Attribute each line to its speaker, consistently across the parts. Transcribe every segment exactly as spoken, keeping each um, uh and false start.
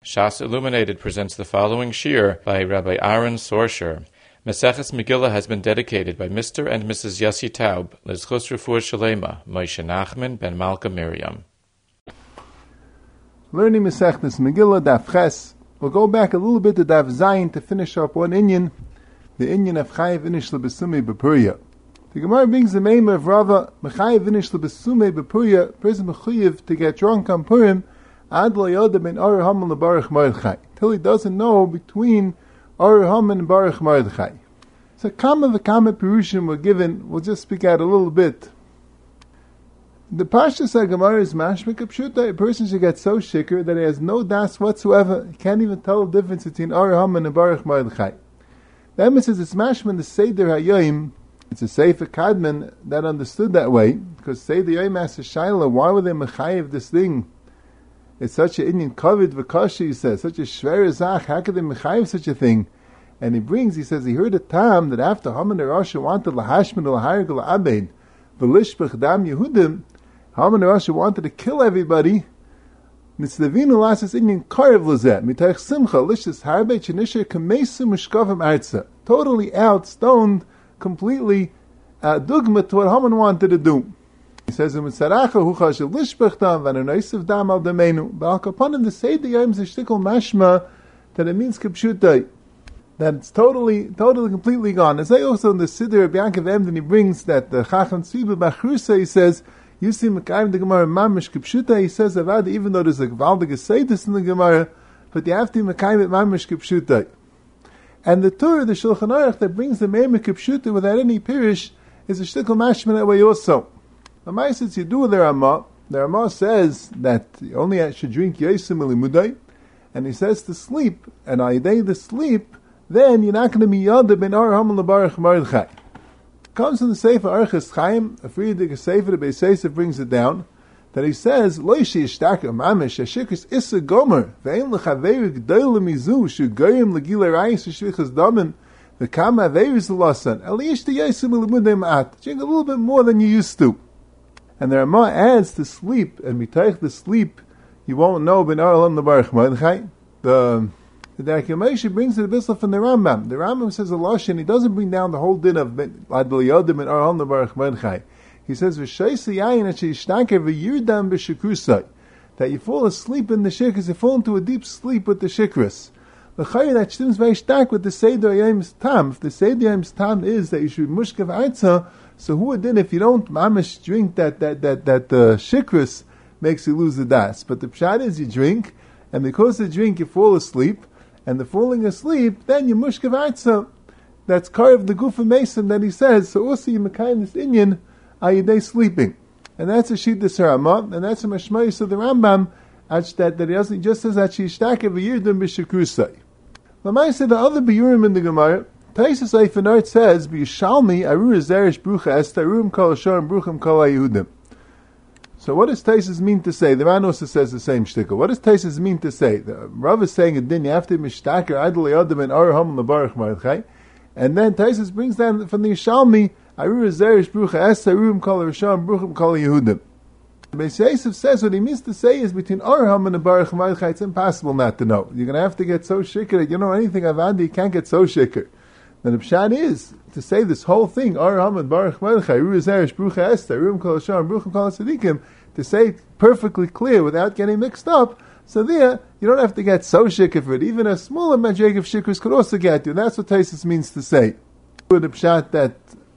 Speaker 1: Shas Illuminated presents the following shir by Rabbi Aaron Sorsher. Maseches Megillah has been dedicated by Mister and Missus Yossi Taub, Lezchus Refuah Shalema, Moshe Nachman ben Malka Miriam.
Speaker 2: Learning Maseches Megillah, Daf Ches. We'll go back a little bit to Daf Zayin to finish up one inyan, the inyan of Chayiv Inish Lebesumei B'Purya. The Gemara brings the name of Rava, Mechayiv Inish Lebesumei B'Purya, person Mechayiv to get drunk on Purim, Ad lo yoda ben Ar Haman leBaruch Mordechai, till he doesn't know between Ar Haman and Baruch Mordechai. So Kama the Kama Perushim were given, we'll just speak out a little bit. The Parshas HaGemara is mashma k'pshuta, a person should get so shikr that he has no das whatsoever, he can't even tell the difference between Ar Haman and Baruch Mordechai. The Emes says it's mashma in the Seder HaYoim, it's a Sefer Kadman that understood that way, because Seder HaYoim asks Shaila, why were they mechayiv this thing? It's such a Indian kovid v'kashi, he says, such a shver zach, how could they mechayiv such a thing? And he brings, he says, he heard a time that after Haman and Rasha wanted lahashmin lahayig la'abeid, v'lishbech dam Yehudim, Haman and Rasha wanted to kill everybody. Nitzlevinu lasses Indian karev lezeh, mitach simcha, lishis harbe chenisher kamesim mishkavim arza. Totally out, stoned, completely uh, dugma to what Haman wanted to do. He says in Mitzaracha, Hu chashav lishbechtam, v'anonaisav dam al damenu. But al kapanim, the Seder Yom is a shtickle mashma, that it means kipshutai, that it's totally, totally, completely gone. As I also in the Siddur of Yaakov Emden, he brings that the Chacham Tzviba Bachrusa, he says, you see Mekayim the Gemara mamish kipshutai, he says, Avad, even though there's a Gvaldig Seidus in the Gemara, but you have to Mekayim it mamish kipshutai. And the Torah, the Shulchan Aruch, that brings the Meimah kipshutai without any pirish, is a shtickle mashma that way also. The Ma'asetz you do with the Ramah, the Ramah says that you only should drink Yosem Elimudai, and he says to sleep, and on the day to sleep, then you're not going to be Yada ben Ar Haman leBaruch Mordechai. Comes in the Sefer Arches Chaim, a Frierdiker Sefer, the Beis Yosef brings it down, that he says, Lo yishi yishtaker mamish, hashikris issa gomer, ve'en lechaveru g'doy lemizu, shugoyim legila rayis v'shvichas damen, v'kam averu zelasan, el yishta Yosem Elimudai ma'at. Drink a little bit more than you used to. And the Ramah adds to sleep, and mitaych the sleep, you won't know ben Ar Haman leBaruch Mordechai. The The Darkei Moshe brings it a bit from the Rambam. The Rambam says a lashon. He doesn't bring down the whole din of Ad lo yoda ben Ar Haman leBaruch Mordechai. He says v'sheisa yayin et sheishtaker v'yirdam b'shikrusai, that you fall asleep in the shikras, you fall into a deep sleep with the shikras. The chayyim that stems very stark with the Seder Yom's tam. If the Seder Yom's tam is that you should mushkav arza, so who would then if you don't mamish drink that that that that the uh, shikras makes you lose the das? But the pshat is you drink, and because of the drink you fall asleep, and the falling asleep, then you mushkav arza. That's karev the gufa mason that he says. So also you mekayim this inyan are you day sleeping, and that's a sheet the Ramah, and that's a mashmayis of the Rambam that that he doesn't just says that she shtake v'yirdim b'shakrusay. Lamai said the other biyurim in the Gemara. Taisus Eifanart says, "B'Yishalmi Arur Zerish Brucha Esther Arum Kol Hashem Bruchim Kol Yehudim." So what does Taisus mean to say? The Ran also says the same shtickle. What does Taisus mean to say? The Rav is saying a din you have to mishtaker Adol Yodim and Ar Haman leBaruch Mordechai, and then Taisus brings down from the Yishalmi Arur Zerish Brucha Esther Arum Kol Hashem Bruchim Kol Yehudim. Beis Yosef says what he means to say is between Ar Haman and Baruch Mordechai. It's impossible not to know. You're going to have to get so shikr that you know anything Avandi, you can't get so shikr. Then the pshat is to say this whole thing, Ar Haman, Baruch Mordechai, Ru Zerish, Brucha Esther, Rum Kol Hashem, Bruchim Kol Tzadikim, to say it perfectly clear without getting mixed up. So there, you don't have to get so shikr for it. Even a smaller magic of shikrs could also get you. That's what Taisus means to say. The pshat that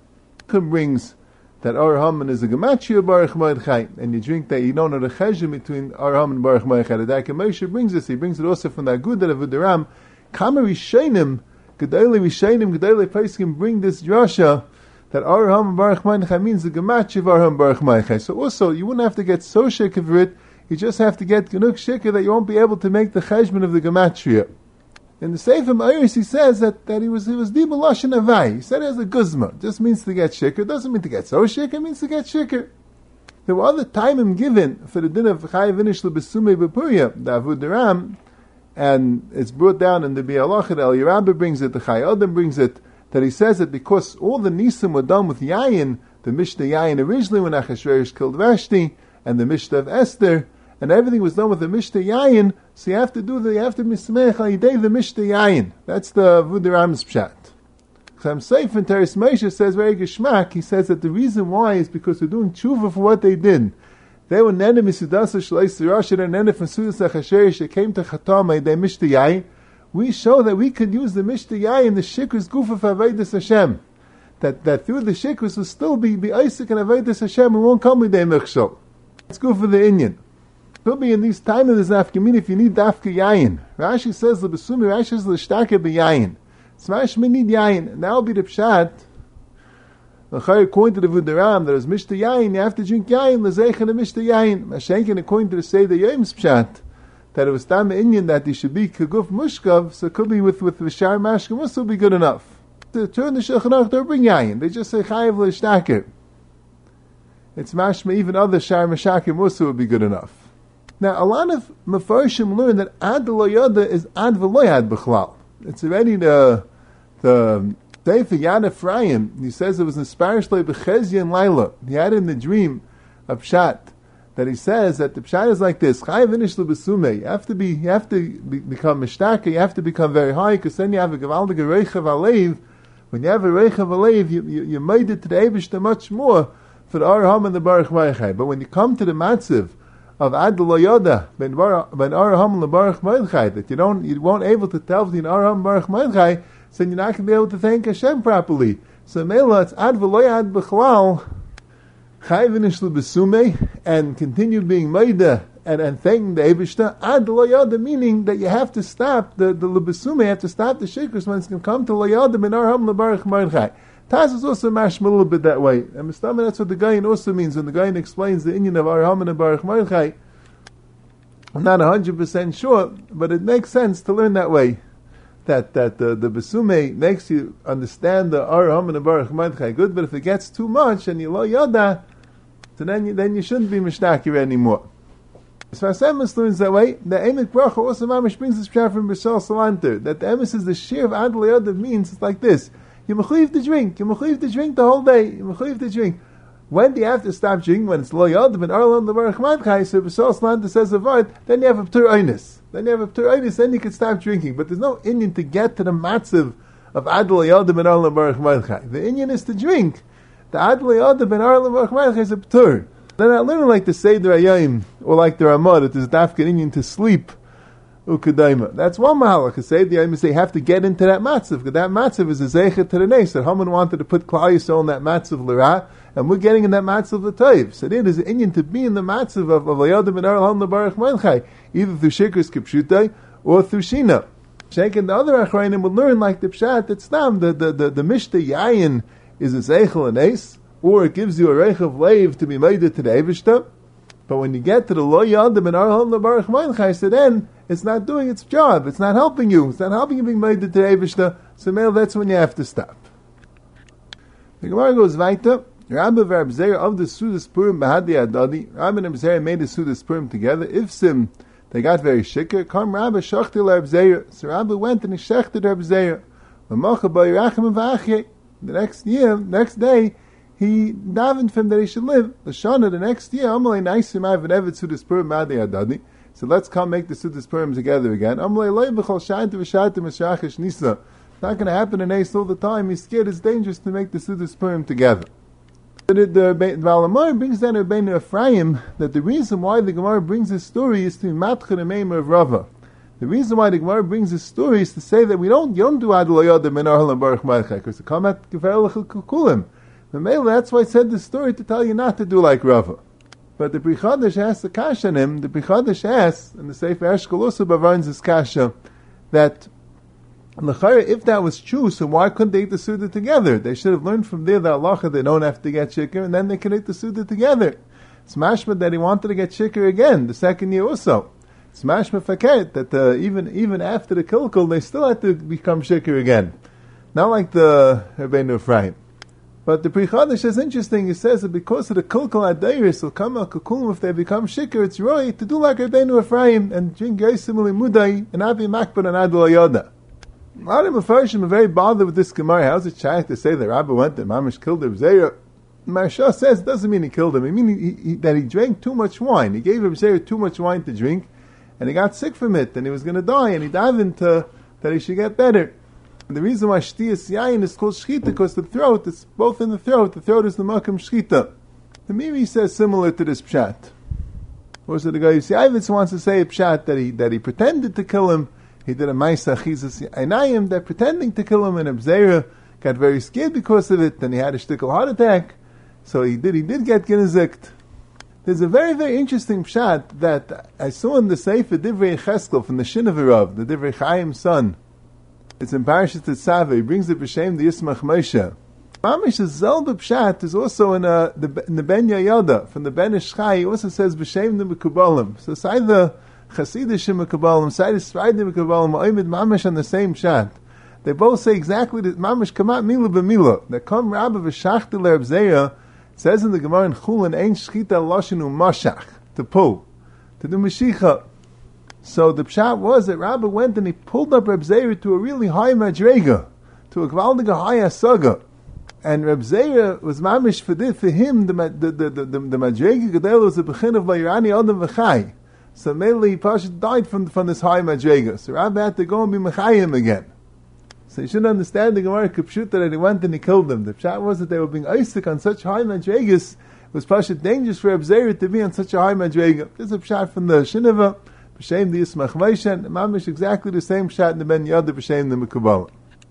Speaker 2: brings that Ar Haman is a gematria Baruch Mordechai, and you drink that, you don't know the chesed between Ar Haman and Baruch Mordechai. The Darkei Moshe brings this. He brings it also from the Agudah of the Ram. Kamari Shainim. Gedolei Rishayim, Gedolei Paiskim bring this drasha that Ar Haman Baruch Mordechai means the gematria of Ar Haman Baruch Mordechai. So also, you wouldn't have to get so shikr for it, you just have to get genug shikr that you won't be able to make the cheshbon of the gematria. In the Sefer Ma'aris, he says that, that he was he was dibur lashon avai. He said it as a guzma. Just means to get shikr. It doesn't mean to get so shikr, it means to get shikr. There were other timim given for the din of Chayiv Inish Lebesumei B'Purya, the Avud Ram, and it's brought down in the Bi'alachet, El Yerabah brings it, the Chayadim brings it, that he says that because all the Nisim were done with Yayin, the Mishnah Yayin originally when Achashverosh killed Vashti, and the Mishnah of Esther, and everything was done with the Mishnah Yayin, So you have to do the, you have to mismech al yidei the mishta yayin. That's the Vudaram's pshat. Chaim Seif in Teres Moshe says very geschmack. He says that the reason why is because they're doing tshuva for what they did. They were nene misudasa shleis tirashin and nene from sudas achasherish. They came to chatam they mishta yayin. We show that we could use the mishta yayin, the shikras gufa for avodas Hashem. That that through the shikras will still be be Isaac and avodas Hashem and won't come with their mechshol. Let's go for the inyan. Could be in these times of the nafkamin if you need dafka yayin. Rashi says the besumi. Rashi says the shtake beyayin. Smash me need yayin. Now be the pshat. According to the Vudaram, there is mishta yayin. You have to drink yayin. Lezeichen and mishta yayin. Mashenkin according to the say the Yom's pshat that it was tam inyan that he should be kaguf mushkav. So it could be with with v'shar mashka must will be good enough. To turn the Shulchan Aruch, they bring yayin. They just say chayiv l'shtaker. It's mashma even other shar mashakim musa would be good enough. Now a lot of mefarshim learn that ad lo yada is ad v'lo yad b'chlal. It's already the the Sefer Yad Ephraim. He says it was inspired by Bechezia and Laila. He had in the dream of Pshat that he says that the Pshat is like this: Chayav inish lebesume. You have to be, you have to be, become mishtaka. You have to become very high because then you have a gavaldig reichav alev. When you have a reichav alev, you you, you made it to the Eibishter much more for the Arham and the Baruch Mordechai. But when you come to the matziv of Ad Lo Yoda ben Arham and the Baruch Mordechai, that you don't, you won't able to tell the Arham Baruch Mordechai, so you're not going to be able to thank Hashem properly. So Mela, it's Ad V'lo Yad B'chlal, Chai v'nish l'besume, and continue being Meida and, and thanking the Eibishter. Ad Lo Yoda, meaning that you have to stop the the l'besume, you have to stop the shikras when it's going to come to Lo Yoda ben Arham and Baruch Mordechai. Taz is also mashma a little bit that way. And Mustama, that's what the Gaon also means. When the Gaon explains the inyan of Arham and Baruch Mordechai, I'm not one hundred percent sure, but it makes sense to learn that way. That that the, the Besume makes you understand the Arham and Baruch Mordechai good, but if it gets too much and you lo yada, so then you, then you shouldn't be mishnakir anymore. As far as Emes learns that way, the Emek Bracha also mamish brings this pshat from Bishal Salanter, that the Emes is the shear of Ad Lo Yoda means it's like this. You mechuyev to drink. You mechuyev to drink the whole day. You mechuyev to drink. When do you have to stop drinking? When it's lo yod and arlon the baruch madchai. So B'Shal Slanta says a word. Then you have a p'tur einus. Then you have a p'tur einus. Then you can stop drinking. But there's no inyan to get to the matziv of ad lo yod and arlon baruch madchai. The inyan is to drink. The ad lo yod and arlon baruch madchai is a p'tur. They're not learning like the Seder Hayom or like the Ramah that there's dafka inyan to sleep. Ukadaima. That's one mahalach. Say the Yom say have to get into that matzav because that matzav is a zeichet to the neis. That Haman wanted to put Klal Yisrael in that matzav l'ra, and we're getting in that matzav l'toiv. So it is an inyan to be in the matzav of of Layadim and Arham LeBaruch Mordechai, either through shikras kipshutai or through shina. Sheikh and the other achrayim will learn like the pshat that stam the the the, the mishta yayin is a zeichel and neis, or it gives you a reichav leiv to be made to the Eivishter. But when you get to the lo yadim and Arham LeBaruch Mordechai, so then it's not doing its job. It's not helping you. It's not helping you being made to the Eivishter. So, male, that's when you have to stop. The Gemara goes weiter. Rabbi Verbzeir of the Sudas Purim Bahadi Adadi. Rabbi and Verbzeir made the Sudas Purim together. If sim, they got very shikr. Come Rabbi Shachti Verbzeir. So Rabbi went and he shechted Verbzeir. The next year, next day, he davened for him that he should live. The Shana, the next year, Amalei Naisim I've never Sudas Purim Bahadi Adadi. So let's come make the Sudas Purim together again. It's not going to happen in Ace all the time. He's scared. It's dangerous to make the Sudas Purim together. The Valamar brings down Rabbeinu Ephraim that the reason why the Gemara brings this story is to be matcha the name of Rava. The reason why the Gemara brings this story is to say that we don't you don't do Ad Lo Yoda Ben Arham Baruch Mordechai because to come at Gever Kukulim. That's why I said this story to tell you not to do like Rava. But the Pri Chadash asks the kasha on him. The Pri Chadash asks, and the Sefer Eshkol also bavarns this kasha, that if that was true, so why couldn't they eat the Suda together? They should have learned from there the halacha they don't have to get shikr, and then they can eat the Suda together. It's mashma that he wanted to get shikr again, the second year also. It's mashma faket that uh, even even after the kilkul, they still had to become shikr again. Not like the Rabbeinu Ephraim. But the Pri Chadash is interesting. He says that because of the Kulkul Adairis will come al Kukum if they become shikr, it's right to do like Rabbeinu Ephraim and drink Yaisimuli Mudai and not be makbar and Ad Lo Yoda. A lot of Mefarshim are very bothered with this Gemara. How's it shaykh to say that Rabbi went and Mamish killed Reb Zera? Maharsha says it doesn't mean he killed him. It means he, he, that he drank too much wine. He gave Reb Zera too much wine to drink, and he got sick from it, and he was going to die, and he davened to that he should get better. And the reason why Shtiyas Yayin is called Shchita, because the throat, it's both in the throat, the throat is the Makam Shchita. The Miri says similar to this Pshat. Or so the guy Yisayevitz wants to say a Pshat that he, that he pretended to kill him, he did a Maisa Chizas Einayim, that pretending to kill him, and Abzera got very scared because of it, and he had a shtickle heart attack, so he did, he did get Genezikt. There's a very, very interesting Pshat that I saw in the Sefer Divrei Cheskel from the Shinavirav, the Divrei Chaim's son. It's in Parashat Tetzaveh. He brings it b'shem the Yismach Moshe. Mamish Zelda Pshat is also in, uh, the, in the Ben Yoyada from the Ben Ish Chai. He also says b'shem the Mekubalim. So it's either Chasidish Mekubalim, it's either Sfreidim Mekubalim, or Oimid Mamish on the same Pshat. They both say exactly the Mamish Kamat Mila b'Mila. That come Rabba v'Shachti Lerb Zeya says in the Gemara in Chulin Ein Shchita Loshinu Mashach, to pull, to do Mashicha. So the pshat was that Rabbi went and he pulled up Reb Zeir to a really high madrega, to a gvaldiga high asaga, and Reb Zeir was mamish for this, for him the the the the, the madrega gadol was a bechin of Vayrani Adam v'chai. So mainly he Pasha died from from this high madrega. So Rabbi had to go and be mechayim again. So you should understand the Gemara Kipshuta that he went and he killed them. The pshat was that they were being Isaac on such high madregas. It was Pasha dangerous for Reb Zeir to be on such a high madrega. There's a pshat from the Shinava. B'shem the Yismach Moshe, and Mamish exactly the same shot in the Ben Yada b'shem the Mekubalim.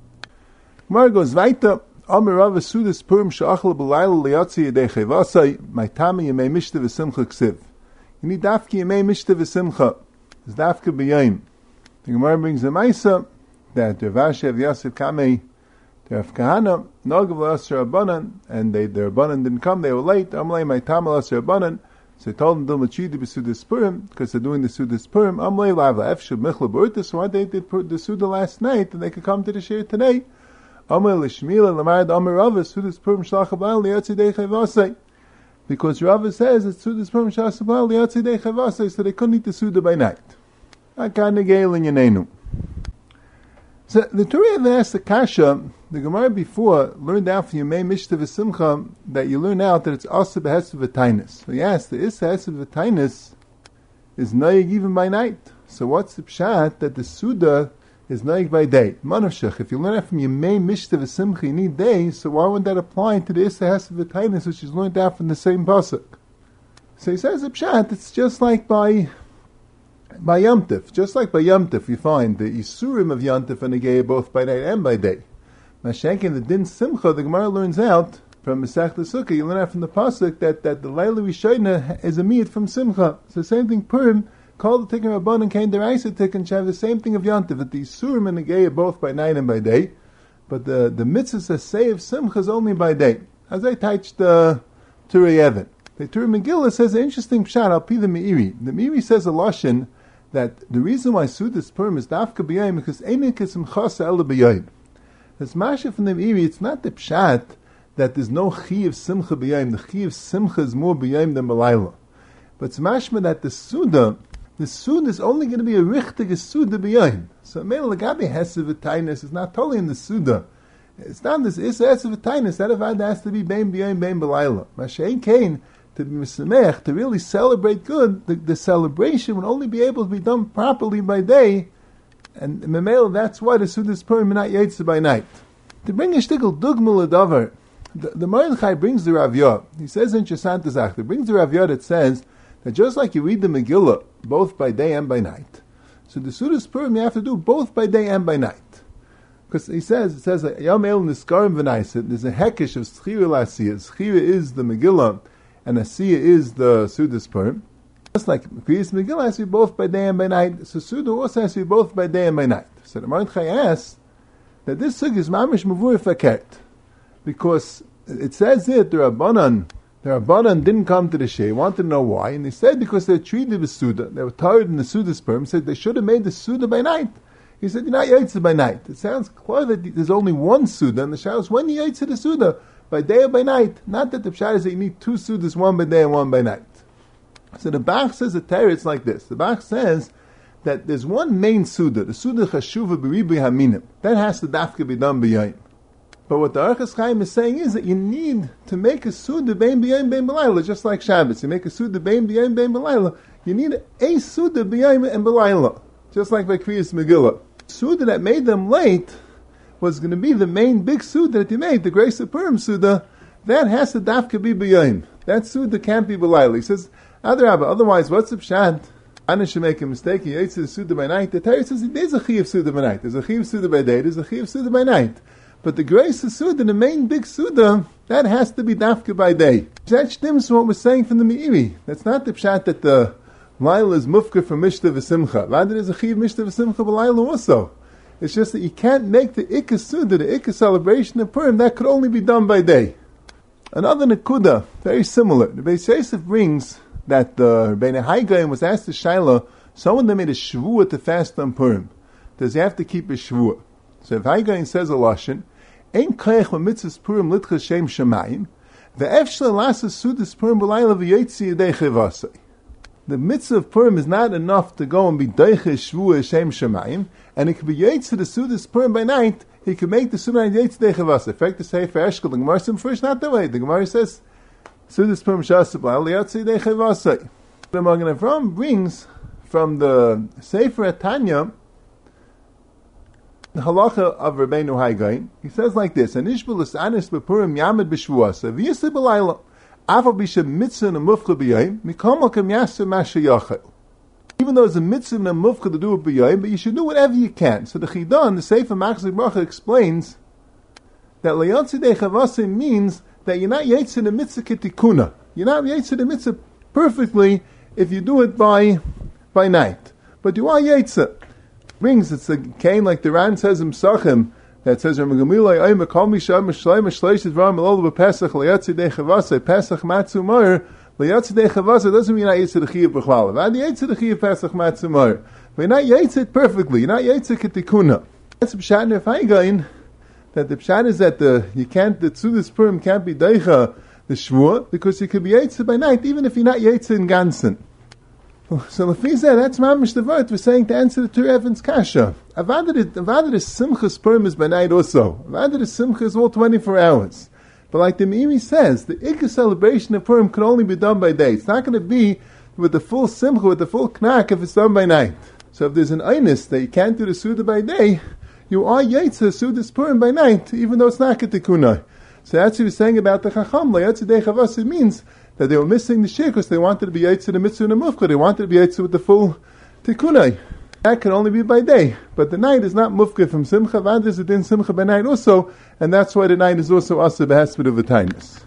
Speaker 2: Gemara goes weiter. Amir Rav Sudas Purim she'achal b'layla liyatzi yedei chevasai. My tami yemei mishta v'simcha ksiv. You need dafki yemei mishta v'simcha. It's dafka b'yayim. The Gemara brings a Maisa that Rav Ashi Yosef Kamei, the Rav Kahana, Nogav l'asher Rabbanan, and they, the Rabbanan didn't come, they were late. Amalei my tam l'asher Rabbanan. So they told them, Dilmachidi b'Sudas Purim, because they're doing the Sudas Purim. Amalei la'avla efshub michla b'urta, so why they did the Suda last night, and they could come to the Shir today. Amalei l'shmila l'marad Amar Rava, Sudas Purim shalach ha'b'al li'yatzi dei chavasei. Because Rava says that Sudas Purim shalach ha'b'al li'yatzi dei chavasei, so they couldn't eat the Suda by night. Akane geil in Yanenu. So the Torah even asked the Kasha, the Gemara before learned out from Yemei Mishta V'Simcha that you learn out that it's Asa B'Hesed V'Tainis. So he asked, the Issa Hesed V'Tainis is Noyeg even by night. So what's the Pshat that the Suda is Noyeg by day? Manavshach, if you learn out from Yemei Mishta V'Simcha, you need day, so why would that apply to the Issa Hesed V'Tainis, which is learned out from the same Pasuk? So he says the Pshat, it's just like by by Yom Tif. Just like by Yom Tif, you find the Isurim of Yom Tif and Negei both by night and by day. Mashenk in the Din Simcha, the Gemara learns out from Masech the Sukkah, you learn out from the Pasuk that, that the Laila Rishayna is a meat from Simcha. It's the same thing, Purim, called the Tikkun Rabban and came the Raisa Tikkun, have the same thing of Yom Tif, that the Isurim and Negei are both by night and by day, but the, the mitzvah say of Simcha is only by day. As I touched the Turei Even. The Turei Megillah says an interesting pshat, Al Pi the Meiri. The Meiri says a Lashon that the reason why Sudas Purim is Dafka B'Yayim because Einik is Simchasa Ela B'Yayim. As Masha from the Meiri, it's not the pshat that there's no Chi of Simcha B'Yayim. The Chi of Simcha is more B'Yayim than B'Layla. But it's mashma that the Suda, the Suda is only going to be a Richtig Suda B'Yayim. So Meil Lagabi Hesed V'Tainis is not totally in the Suda. It's not this Issa Hesed V'Tainis. That avad has to be Bein B'Yayim, Bein B'Layla. Masha Ein Kain, to be Mesamech, to really celebrate good, the, the celebration would only be able to be done properly by day, and Memel, that's why the Sudas Purim are not Yaitse by night. To bring a shtickle Dugmul Adavar, the, the Moed brings the Rav Yod. He says in Chesant Zach, he brings the Rav Yod, it says that just like you read the Megillah, both by day and by night, so the Sudas Purim you have to do both by day and by night. Because he says, it says, Yom El Niskarim V'Naiset, there's a hekesh of Schira L'Asiyah. Schira is the Megillah, and Asiyah is the Sudas Purim. Just like Kriyas Megillah has to be both by day and by night, so Suda also has to be both by day and by night. So the Mordechai asks that this sugya is mamish mavur fakert, because it says it the Rabbanan, the Rabbanan didn't come to the Shei, wanted to know why, and they said because they're treated with Suda, they were tired in the Sudas Purim, said they should have made the Suda by night. He said you're not Yaitse by night. It sounds clear that there's only one Suda, and the Shah is when you Yaitse the Suda, by day or by night. Not that the Pshat is that you need two Sudas, one by day and one by night. So the Bach says a Torah, it's like this. The Bach says that there's one main Suda, the Suda Chashuva B'Ribi Haminim. That has to dafka be done b'yayim. But what the Orchos Chaim is saying is that you need to make a Suda Bein B'Yom Bein B'Layla, just like Shabbos. You make a Suda Bein B'Yom Bein B'Layla, you need a Suda B'Yom and B'Layla, just like by Kriyas Megillah. Suda that made them late was going to be the main big Suda that you made, the Grace of Purim Suda. That has to dafka be B'Yom. That Suda can't be B'Layla. He says, Adarabba, otherwise what's the pshat? Anna should make a mistake, he yates the Suda by night. The Torah says there's a Chiv Suda by night. There's a Chiv Suda by day, there's a Chiv Suda by night. But the grace of Suda, the main big Suda, that has to be dafka by day. That stems from what we're saying from the Meiri. That's not the pshat that the Laila is mufka from Mishta v'Simcha. Rather, there's a Chiv Mishta v'Simcha b'Laila also. It's just that you can't make the Ikka Suda, the Ikka celebration of Purim, that could only be done by day. Another Nakuda, very similar. The Beis Yosef brings that the Rebbeinu Haigayim was asked to Shaila, someone that made a shvuah to fast on Purim. Does he have to keep a shvuah? So if Haigayim says a lashon, Ein koyach v'mitzvahs Purim litchas shem shamayim, ve'efshel lasas sudas Purim b'layla v'yotzi yedei chivasei. The mitzvah of Purim is not enough to go and be deiche shvuah shem shamayim, and it could be yotzi the sudas Purim by night. He could make the sudah yotzi yedei chivasei. In fact, to say for Eshkol, the Gemara says first not that way. The Gemara says sudas Purim shas b'layla yotzi yedei chivasei. The Magen Avraham brings from the Sefer Tanya the halacha of Rabbeinu Haigayim. He says like this: "Anishbulus anis bepurim yamid b'shvuasa v'yisli b'layla afal b'shem mitzvah and a mufcha b'yayim mikol makam yaseh mashayachel." Even though it's a mitzvah and a mufcha to do it b'yayim, but you should do whatever you can. So the Chidan, the Sefer Machzor Bracha, explains that leyatzidei chavase means that you're not yatzid the mitzvah ketikuna. You're not yatzid the mitzvah perfectly if you do it by by night, but you are yatzid. Brings it's a cane like the Ran says in Psachim that says Ramgamilai Ayma Kol Misham Shleim Shleish Dvarim Elol B'Pesach Leyatzi Dei Chavase Pesach Matzu Moyer Leyatzi Dei Chavase doesn't mean you're not Yitzid Chiyuv B'Chalav. Ad Yitzid Chiyuv Pesach Matzu Moyer, but you're not Yitzid perfectly. You're not Yitzid Ketikuna. That's the pshat in Feigain, that the pshat is that the you can't the Tzudas Purim can't be Deicha the Shvuah because you could be Yitzid by night even if you're not Yitzid in Gansen. So Lefizah, that's mamish the word we're saying to answer the Tur Evan's kasha. Avada the Simchas Purim is by night also. Avada the Simcha is all twenty-four hours. But like the Meiri says, the Ikka celebration of Purim can only be done by day. It's not going to be with the full Simcha, with the full Knak if it's done by night. So if there's an Einus that you can't do the Suda by day, you are Yaitza Suda's Purim by night, even though it's not Ketikuna. So that's what he was saying about the Chacham. Yatzidei Chavas, means that they were missing the shir because they wanted to be Yaitza the Mitzvah and the Mufka. They wanted to be Yaitza with the full Tikunai. That can only be by day. But the night is not Mufka from Simcha. Vad is in Simcha by night also. And that's why the night is also Asa Behesped of V'tainus.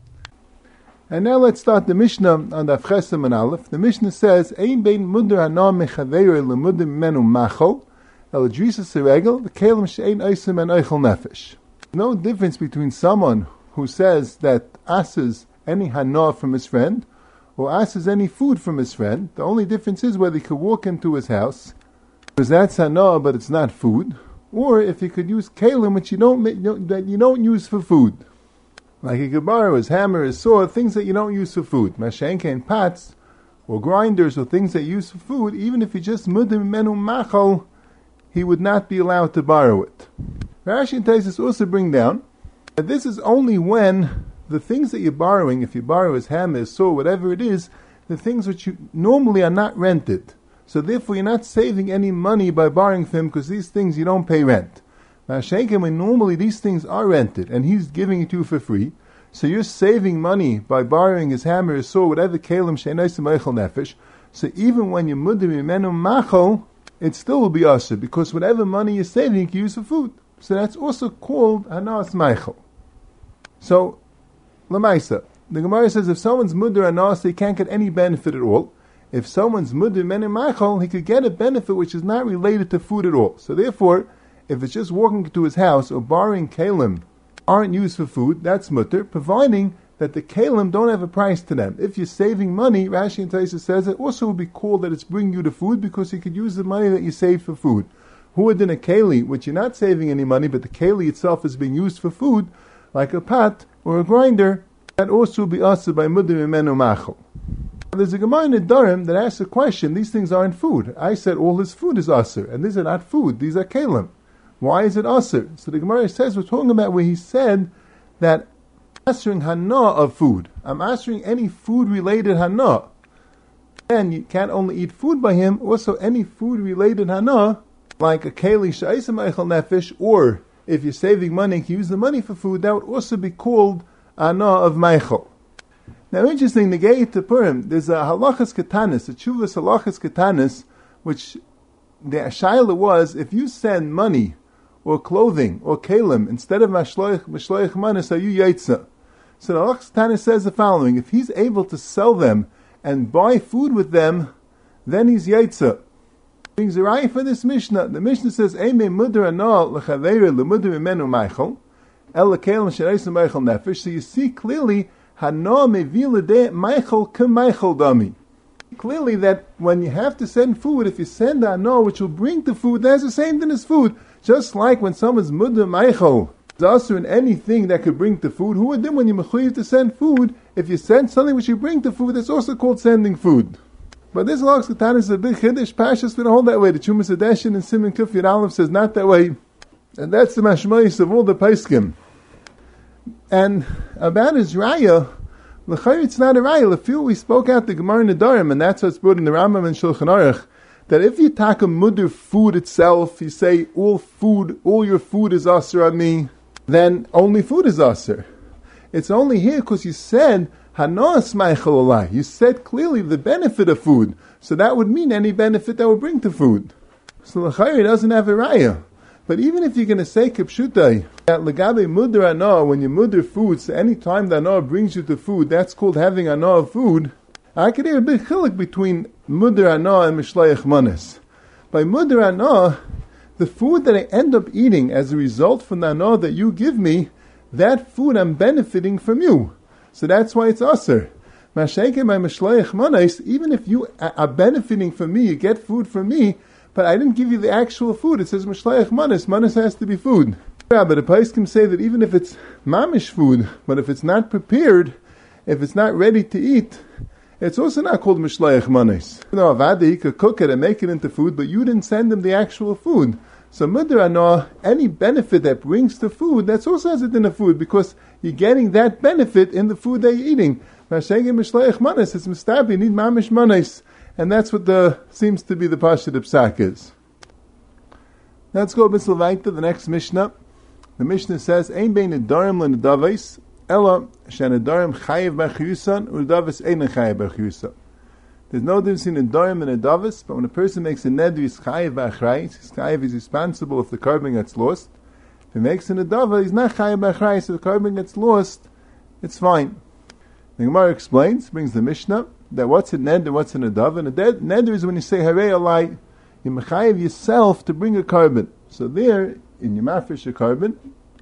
Speaker 2: And now let's start the Mishnah on the Afchesem and Aleph. The Mishnah says, Ein bein munder hanam mechaveir lemudim menu machol el drisa seregel v'kelim she'ein oisim and oichel nefesh. No difference between someone who says that asses any hana from his friend, or asks any food from his friend. The only difference is whether he could walk into his house, because that's hana, but it's not food, or if he could use kalim, which you don't that you don't use for food, like he could borrow his hammer, his sword, things that you don't use for food, mashenke and pots, or grinders, or things that you use for food. Even if he just mudim menu machal, he would not be allowed to borrow it. Rashi and Taisus also bring down that this is only when the things that you're borrowing, if you borrow his hammer, his sword, whatever it is, the things which you normally are not rented. So therefore you're not saving any money by borrowing from him because these things you don't pay rent. Now Shenken, when normally these things are rented and he's giving it to you for free, so you're saving money by borrowing his hammer, his sword, whatever kalim she'enaisim eichel nefesh. So even when you mudim imenu machol, it still will be usher because whatever money you're saving you can use for food. So that's also called hanas meichel. So Lamaisa, the Gemara says if someone's mudar anas, he can't get any benefit at all. If someone's mudar menu machol, he could get a benefit which is not related to food at all. So therefore, if it's just walking to his house or borrowing kalim aren't used for food, that's mutter, providing that the kalim don't have a price to them. If you're saving money, Rashi and Taisa says it also would be called that it's bringing you the food because you could use the money that you saved for food. Who would in a keli, which you're not saving any money, but the keli itself is being used for food, like a pot or a grinder, that also be asked by mudim imenu machol. There's a Gemara in the Dharam that asks a question, these things aren't food. I said all his food is aser, and these are not food, these are kalim. Why is it asr? So the Gemara says, we're talking about where he said that answering hana of food. I'm answering any food-related hana. And you can't only eat food by him, also any food-related hana, like a keli sha'isa meichel nefesh, or if you're saving money and you use the money for food, that would also be called hana of meichel. Now, interesting, negei to Purim, there's a halachas ketanis, a chuvas halachas ketanis, which the shaila was, if you send money or clothing or kalim instead of mashloich mashloich manis, are you yaitza? So the halachas ketanis says the following: if he's able to sell them and buy food with them, then he's yaitza. Brings a raya for this Mishnah. The Mishnah says, "Eimei mudar anal lechaveira lemudar imenu meichel el lekelim shereisem meichel nefesh." So you see clearly. Clearly that when you have to send food, if you send a no, which will bring the food, that's the same thing as food. Just like when someone's mudar meichel is also in anything that could bring the food, who would then when you're mechuyev to send food, if you send something which you bring the food, that's also called sending food. But this Lachs Katan is a big chiddush, Pashas, we don't hold that way. The Chumas Adeshin and Simon Kuf Yud Aleph says not that way. And that's the mashmayis of all the Paiskim. And about his raya, l'chayr it's not a raya. L'fil we spoke out the Gemara Nedarim, and that's what's brought in the Rambam and Shulchan Aruch, that if you take a mudar food itself, you say all food, all your food is aser on me, then only food is aser. It's only here because you said hanas meichel alai. You said clearly the benefit of food, so that would mean any benefit that would bring to food. So l'chayr doesn't have a raya. But even if you're going to say kipshutai, that legabe mudar anah, when you mudar food, so any time the anah brings you to food, that's called having anah of food. I could hear a big chiluk between mudar anah and mishlayach manis. By mudar anah, the food that I end up eating as a result from the anah that you give me, that food I'm benefiting from you. So that's why it's aser. Mashayke by mishlayach manis, even if you are benefiting from me, you get food from me, but I didn't give you the actual food. It says mishlayach manis. Manis has to be food. Yeah, but the Paiskim say that even if it's mamish food, but if it's not prepared, if it's not ready to eat, it's also not called mishlayach manis. You know, avadi, you could cook it and make it into food, but you didn't send them the actual food. So mudar anah, any benefit that brings to food, that's also has it in the food, because you're getting that benefit in the food that you're eating. Mashayge mishlayach manis, it's mistabi, you need mamish manis. And that's what the seems to be the Pashat Psak is. Let's go a bit weiter to the next Mishnah. The Mishnah says, "Ein bein nedarim lenedavos, ela shenedarim chayiv b'chiyusan u'nedavis ein chayiv b'chiyusan." There's no difference in nedarim and nedavos, but when a person makes a neder, he's chayiv b'achrayis. His chayiv is responsible if the carbon gets lost. If he makes a nedava, he's not chayiv b'achrayis. If the carbon gets lost, it's fine. The Gemara explains, brings the Mishnah, that what's a neder and what's a nedav. And a neder is when you say harei alai, you mechayiv yourself to bring a carbon. So there, in your mafresh a carbon,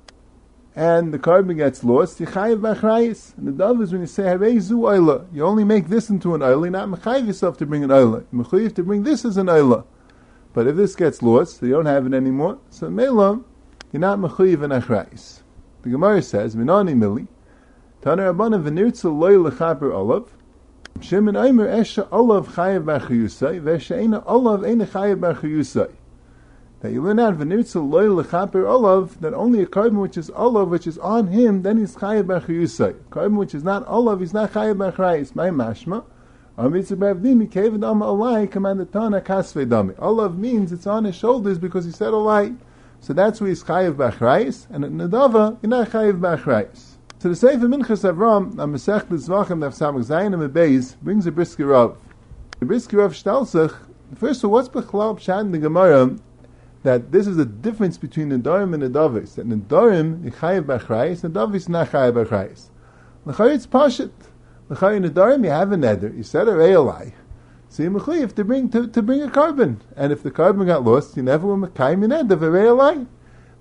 Speaker 2: and the carbon gets lost, you chayiv b'achrayis. And the nedav is when you say harei zu oila. You only make this into an oila, not mechayiv yourself to bring an oila. You mechayiv to bring this as an oila. But if this gets lost, so you don't have it anymore, so meilam, you're not mechayiv and achrayis. The Gemara says, minani mili, Taner Rabbanan v'nirtzel loy lechaper olav. Shimon Omer esha olav chayev b'chiyusay, v'esheina olav eina chayev b'chiyusay. That you learn out v'nirtzel loy lechaper olav, that only a carbon which is olav, which is on him, then he's chayev b'chiyusay. Carbon which is not olav, he's not chayev b'chrayis. My mashma. Amitz b'avdimi kevad ama olai commanded tana kasvei dami. Olav means it's on his shoulders because he said olai. So that's where he's chayev b'chrayis, and at nedava, you're not chayev b'chrayis. So the Sefer Minchas Avram, on Masech L'Zvachim, Daf Samach Zayin and Beis, brings a brisker Rav. The brisker Rav Shtalsach, first of all, what's Bechlal Pshat in the Gemara, that this is the difference between Nedarim and Nedavis. That Nedarim, you chayev b'achrayis, Nedavis not chayev b'achrayis. L'chayr it's Pashit. L'chayr Nedarim, you have a neder, you said a re'alai. So you mechuyev to bring, to, to bring a carbon. And if the carbon got lost, you never will mekayim your neder, v're'alai.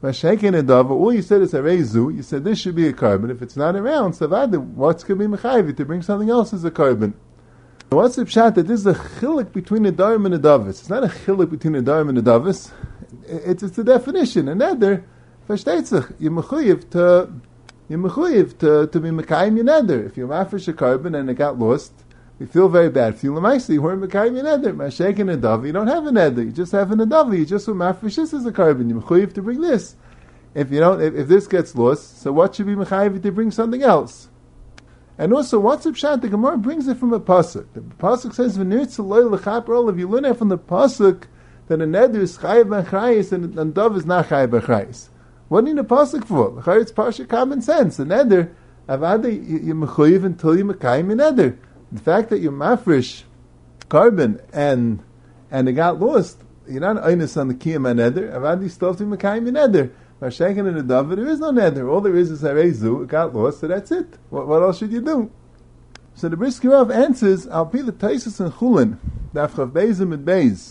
Speaker 2: All you said is a reizu. You said this should be a carbon. If it's not around, so what's going to be mechayiv to bring something else as a carbon? What's the pshat that this is a chiluk between a darim and a davis? It's not a chiluk between a darim and a davis. It's it's a definition. And neder, versteht you mechayiv to you mechayiv to to be mekayim your neder. If you mafresh a carbon and it got lost, We feel very bad for you. L'maisa, you weren't Mekayim your neder. Mashek and Nadav, you don't have a neder. You just have a Nadav. You just with Mafresh, this is a carbon. You're Mechuyev to bring this. If you don't, if, if this gets lost, so what should be Mechayev to bring something else? And also, what's the pshat? The Gemara brings it from a pasuk. The pasuk says, "V'nirtz loy lechaper olav." If you learn it from the pasuk that a neder is chayev b'chrayis and a Nadav is not chayev b'chrayis. What do you need a pasuk for? L'chayr, it's parsha common sense. The neder, avada, you're Mechuyev until you Mekayim your neder. The fact that you mafresh carbon and and it got lost, you're not oinus on the kiyam neder. Avadi still have to Mekayim your neder. Mashenkin and the David, there is no neder. All there is is harezu. It got lost, so that's it. What, what else should you do? So the Brisker Rav answers, "I'll be the Taisus and Chulin, Daf Chav Beizim and Beiz."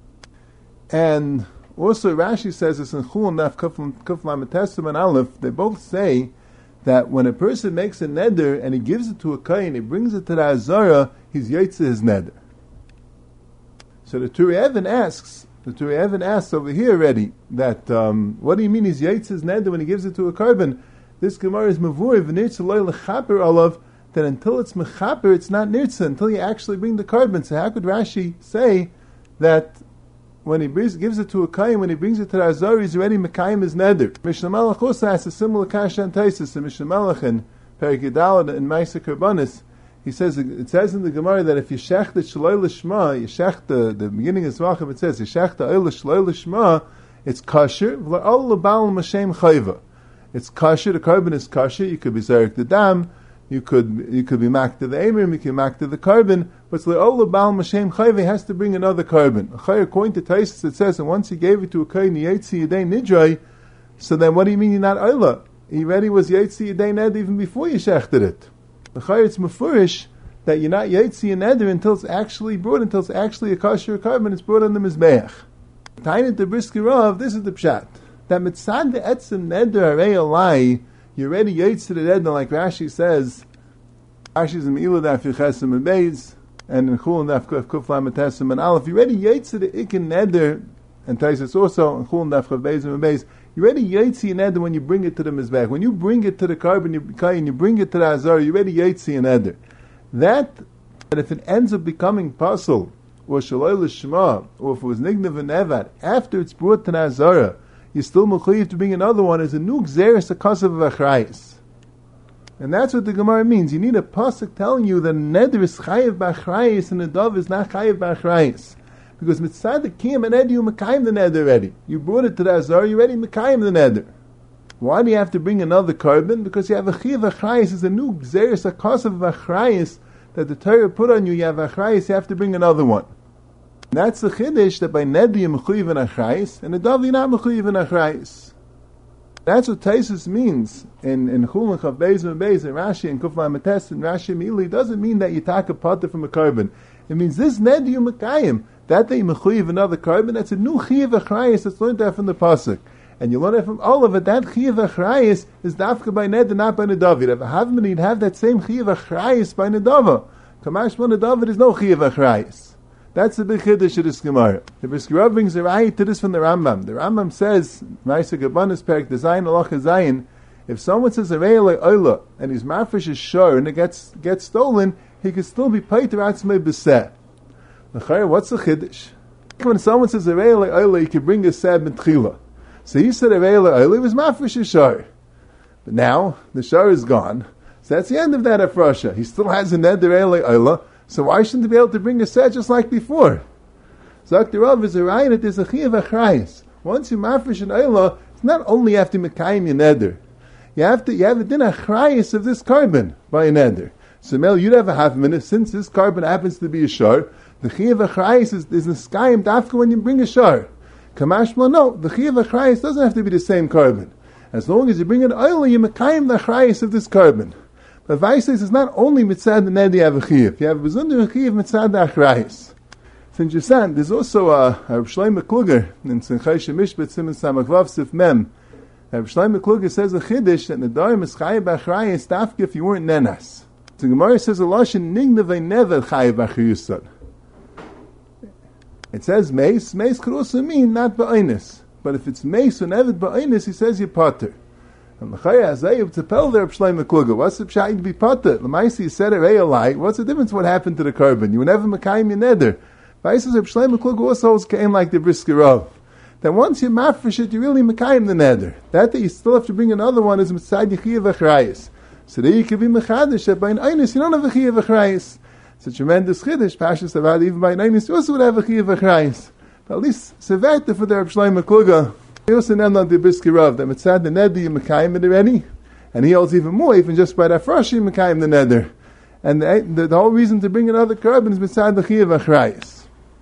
Speaker 2: And also Rashi says it's in Chulin Daf Kuf Lamed Tesem and Aleph. They both say that when a person makes a neder and he gives it to a kohen, he brings it to the Azara, he's yotze his neder. So the Turei Even asks, the Turei Even asks over here already, that, um, what do you mean he's yotze his neder when he gives it to a carbon? This Gemara is mavur, v'nirtza loy lechaper olav, that until it's mechaper, it's not nirtza, until you actually bring the carbon. So how could Rashi say that when he brings, gives it to a kohen, when he brings it to the Azar, he's already Mekayim his neder? Mishnah Melech also has a similar kasha and taisis. In Mishnah Melech and Perek Yudalad and Ma'aser Karbanis, he says, it says in the Gemara that if you shech the shaloi l'shma, you shech the, the beginning of Zvachim, it says, you shech the oil shaloi l'shma, it's kosher, v'la'ol l'bal m'shem chayva. It's kosher, the carbon is kosher, you could be zarek the dam, you could you could be mak to the emir, you could mak to the carbon, but it's l'ol l'bal m'shem chayva, he has to bring another carbon. According to Taisus, it says, and once he gave it to a kohen, yetzi yedei nidrei, so then what do you mean you're not oila? He already was yetzi yedei ned even before you shechted it. It's mefurish that you're not yetzi and neder until it's actually brought, until it's actually a kosher carbon, it's brought on the mizbeach. Tainit the Brisker Rav, this is the pshat. That mitzad the etzim neder arei alai, you're already yetzi the neder, like Rashi says. Rashi's in Me'ilah daf Yechesim and Beis, and in Chulin daf Kuf Lamed Tesem and Aleph. You're already yetzi the ikin neder, and Taisus also in Chulin daf Chav Beis and Beis. You're already yetzi and neder when you bring it to the mizbeach. When you bring it to the carbon, you and you bring it to the azar, you're already yetzi and neder. That, that if it ends up becoming pasul, or shaloi l'shma, or if it was nignav and nevad, after it's brought to the azara, you're still mechuyev to bring another one as a new gzeres akasav of achrayis. And that's what the Gemara means. You need a pasuk telling you that neder is chayev b'achrayis and the dove is not chayev b'achrayis. Because mitzad the kiyam and neder, you mekayim the neder already. You brought it to the azar, you already mekayim the neder. Why do you have to bring another carbon? Because you have a chiyav achrayis, it's a new gzeres akasav of achrayis that the Torah put on you. You have achrayis, you have to bring another one. And that's the chiddush that by neder you're mechuyev in achrayis, and the dove you're not mechuyev in achrayis. That's what Taisus means in in Chulin Chav Beis and Beis and Rashi and Kuf Lamed Tes and Rashi Meili. Doesn't mean that you take a potter from a carbon. It means this neder you mekayim. That day you mechuyev another carbon. That's a new chiyav achrayis that's learned that from the pasuk. And you learn it from all of it. That chiyav achrayis is dafka by neder, not by nedav. You'd have a havman, you'd have that same chiyav achrayis by nedava. Kamash by nedav, there is no chiyav achrayis. That's the big chiddush of this Gemara. The Brisker Rav brings a raya to this from the Rambam. The Rambam says, Ma'aser Karbanis Perek Dezayin Halacha Zayin, if someone says a raya like oila and his marfish is shor and it gets gets stolen, he could still be paid to atzmei b'seh. What's the chiddush? When someone says a raya like oila, you can bring a seh b'tchila. So he said a raya like oila, his marfish is shor. But now the shor is gone, so that's the end of that afrasha. He still has a neder raya like oila. So why shouldn't he be able to bring a set just like before? Zakti Rav is a raya that there's a chiyav achrayis. Once you mafresh an oila, it's not only you have to mekayim your neder. You have to you have a din achrayis of this carbon by a neder. So Mel, you'd have a half minute since this carbon happens to be a shor. The chiyav achrayis is is neskayim dafka when you bring a shor. Kamashma, no, the chiyav achrayis doesn't have to be the same carbon. As long as you bring an oila, you mekayim the achrayis of this carbon. But Vaisais is not only mitzad the neder you have a chiyav. You have a bezunder chiyav mitzad the achrayis. Since you said, there's also a, a Reb Shlomo Kluger in Sinchai Shemishbet Siman Samachvav Sif Mem. Reb Shlomo Kluger says a chiddush that nedarim is chayav b'achrayis dafka if you weren't nenas. The Gemara says a lashon nignavei never chayav b'achrayusad. It says meis. Meis could also mean not ba'onis. But if it's meis or never ba'onis, he says you're potter. And l'chaya azayim to pel there Shlomo Kluger. What's the pshat to be pater? L'maisi said it rei. What's the difference? What happened to the carbon? You were never mekayim your neder. Vayis says Shlomo Kluger also came like the brisker Rav. Then once you mafresh it, you really mekayim the neder. That that you still have to bring another one is mitzad yichiyah v'chrayis. So there you can be mechadish that by an einus you don't have a chiyah v'chrayis. It's a tremendous chiddush. Pashas about even by an einus you also would have a chiyah v'chrayis. But at least severte for the Reb Shlomo Kluger. He also named on the brisker Rav that mitzad the neder you mekayim it already, and he holds even more even just by the afresh you mekayim the neder. And the, the, the whole reason to bring another carbon is mitzad the chiyah v'chrayis.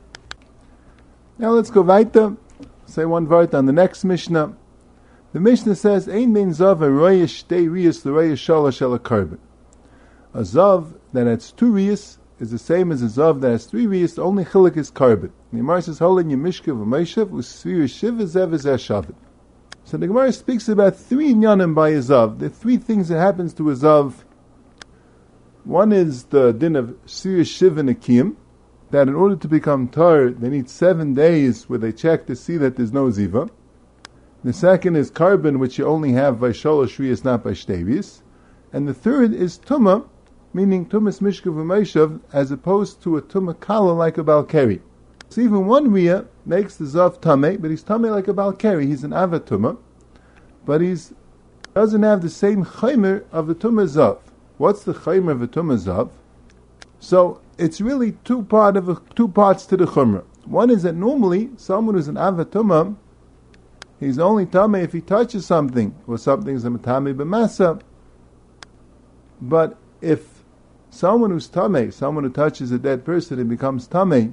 Speaker 2: Now let's go weiter. Say one word on the next Mishnah. The Mishnah says, "Ein mein zav a royesh shtei riyas l'royesh shalosh el carbon." A zav that has two riyas is the same as a zav that has three riyas. The only chiluk is carbon. The Gemara says, "Holin yemishka v'meishav u'svir shiv zev zeh shavit." So the Gemara speaks about three inyanim by a zav. There are three things that happens to a zav. One is the din of sir shiv and akim, that in order to become tar, they need seven days where they check to see that there's no ziva. The second is carbon, which you only have by shalosh riyas, not by shtei riyas. And the third is tumah, meaning tumas mishka v'meishav, as opposed to a tumah kala like a balkeri. So even one riyah makes the zav tameh, but he's tameh like a balkeri. He's an avatumah, but he's doesn't have the same chaymer of the tumah zav. What's the chaymer of a tumah zav? So it's really two part of a, two parts to the chumrah. One is that normally someone who's an avatumah, he's only tameh if he touches something, or something's a tameh b'masa. But if someone who's tameh, someone who touches a dead person, it becomes tameh,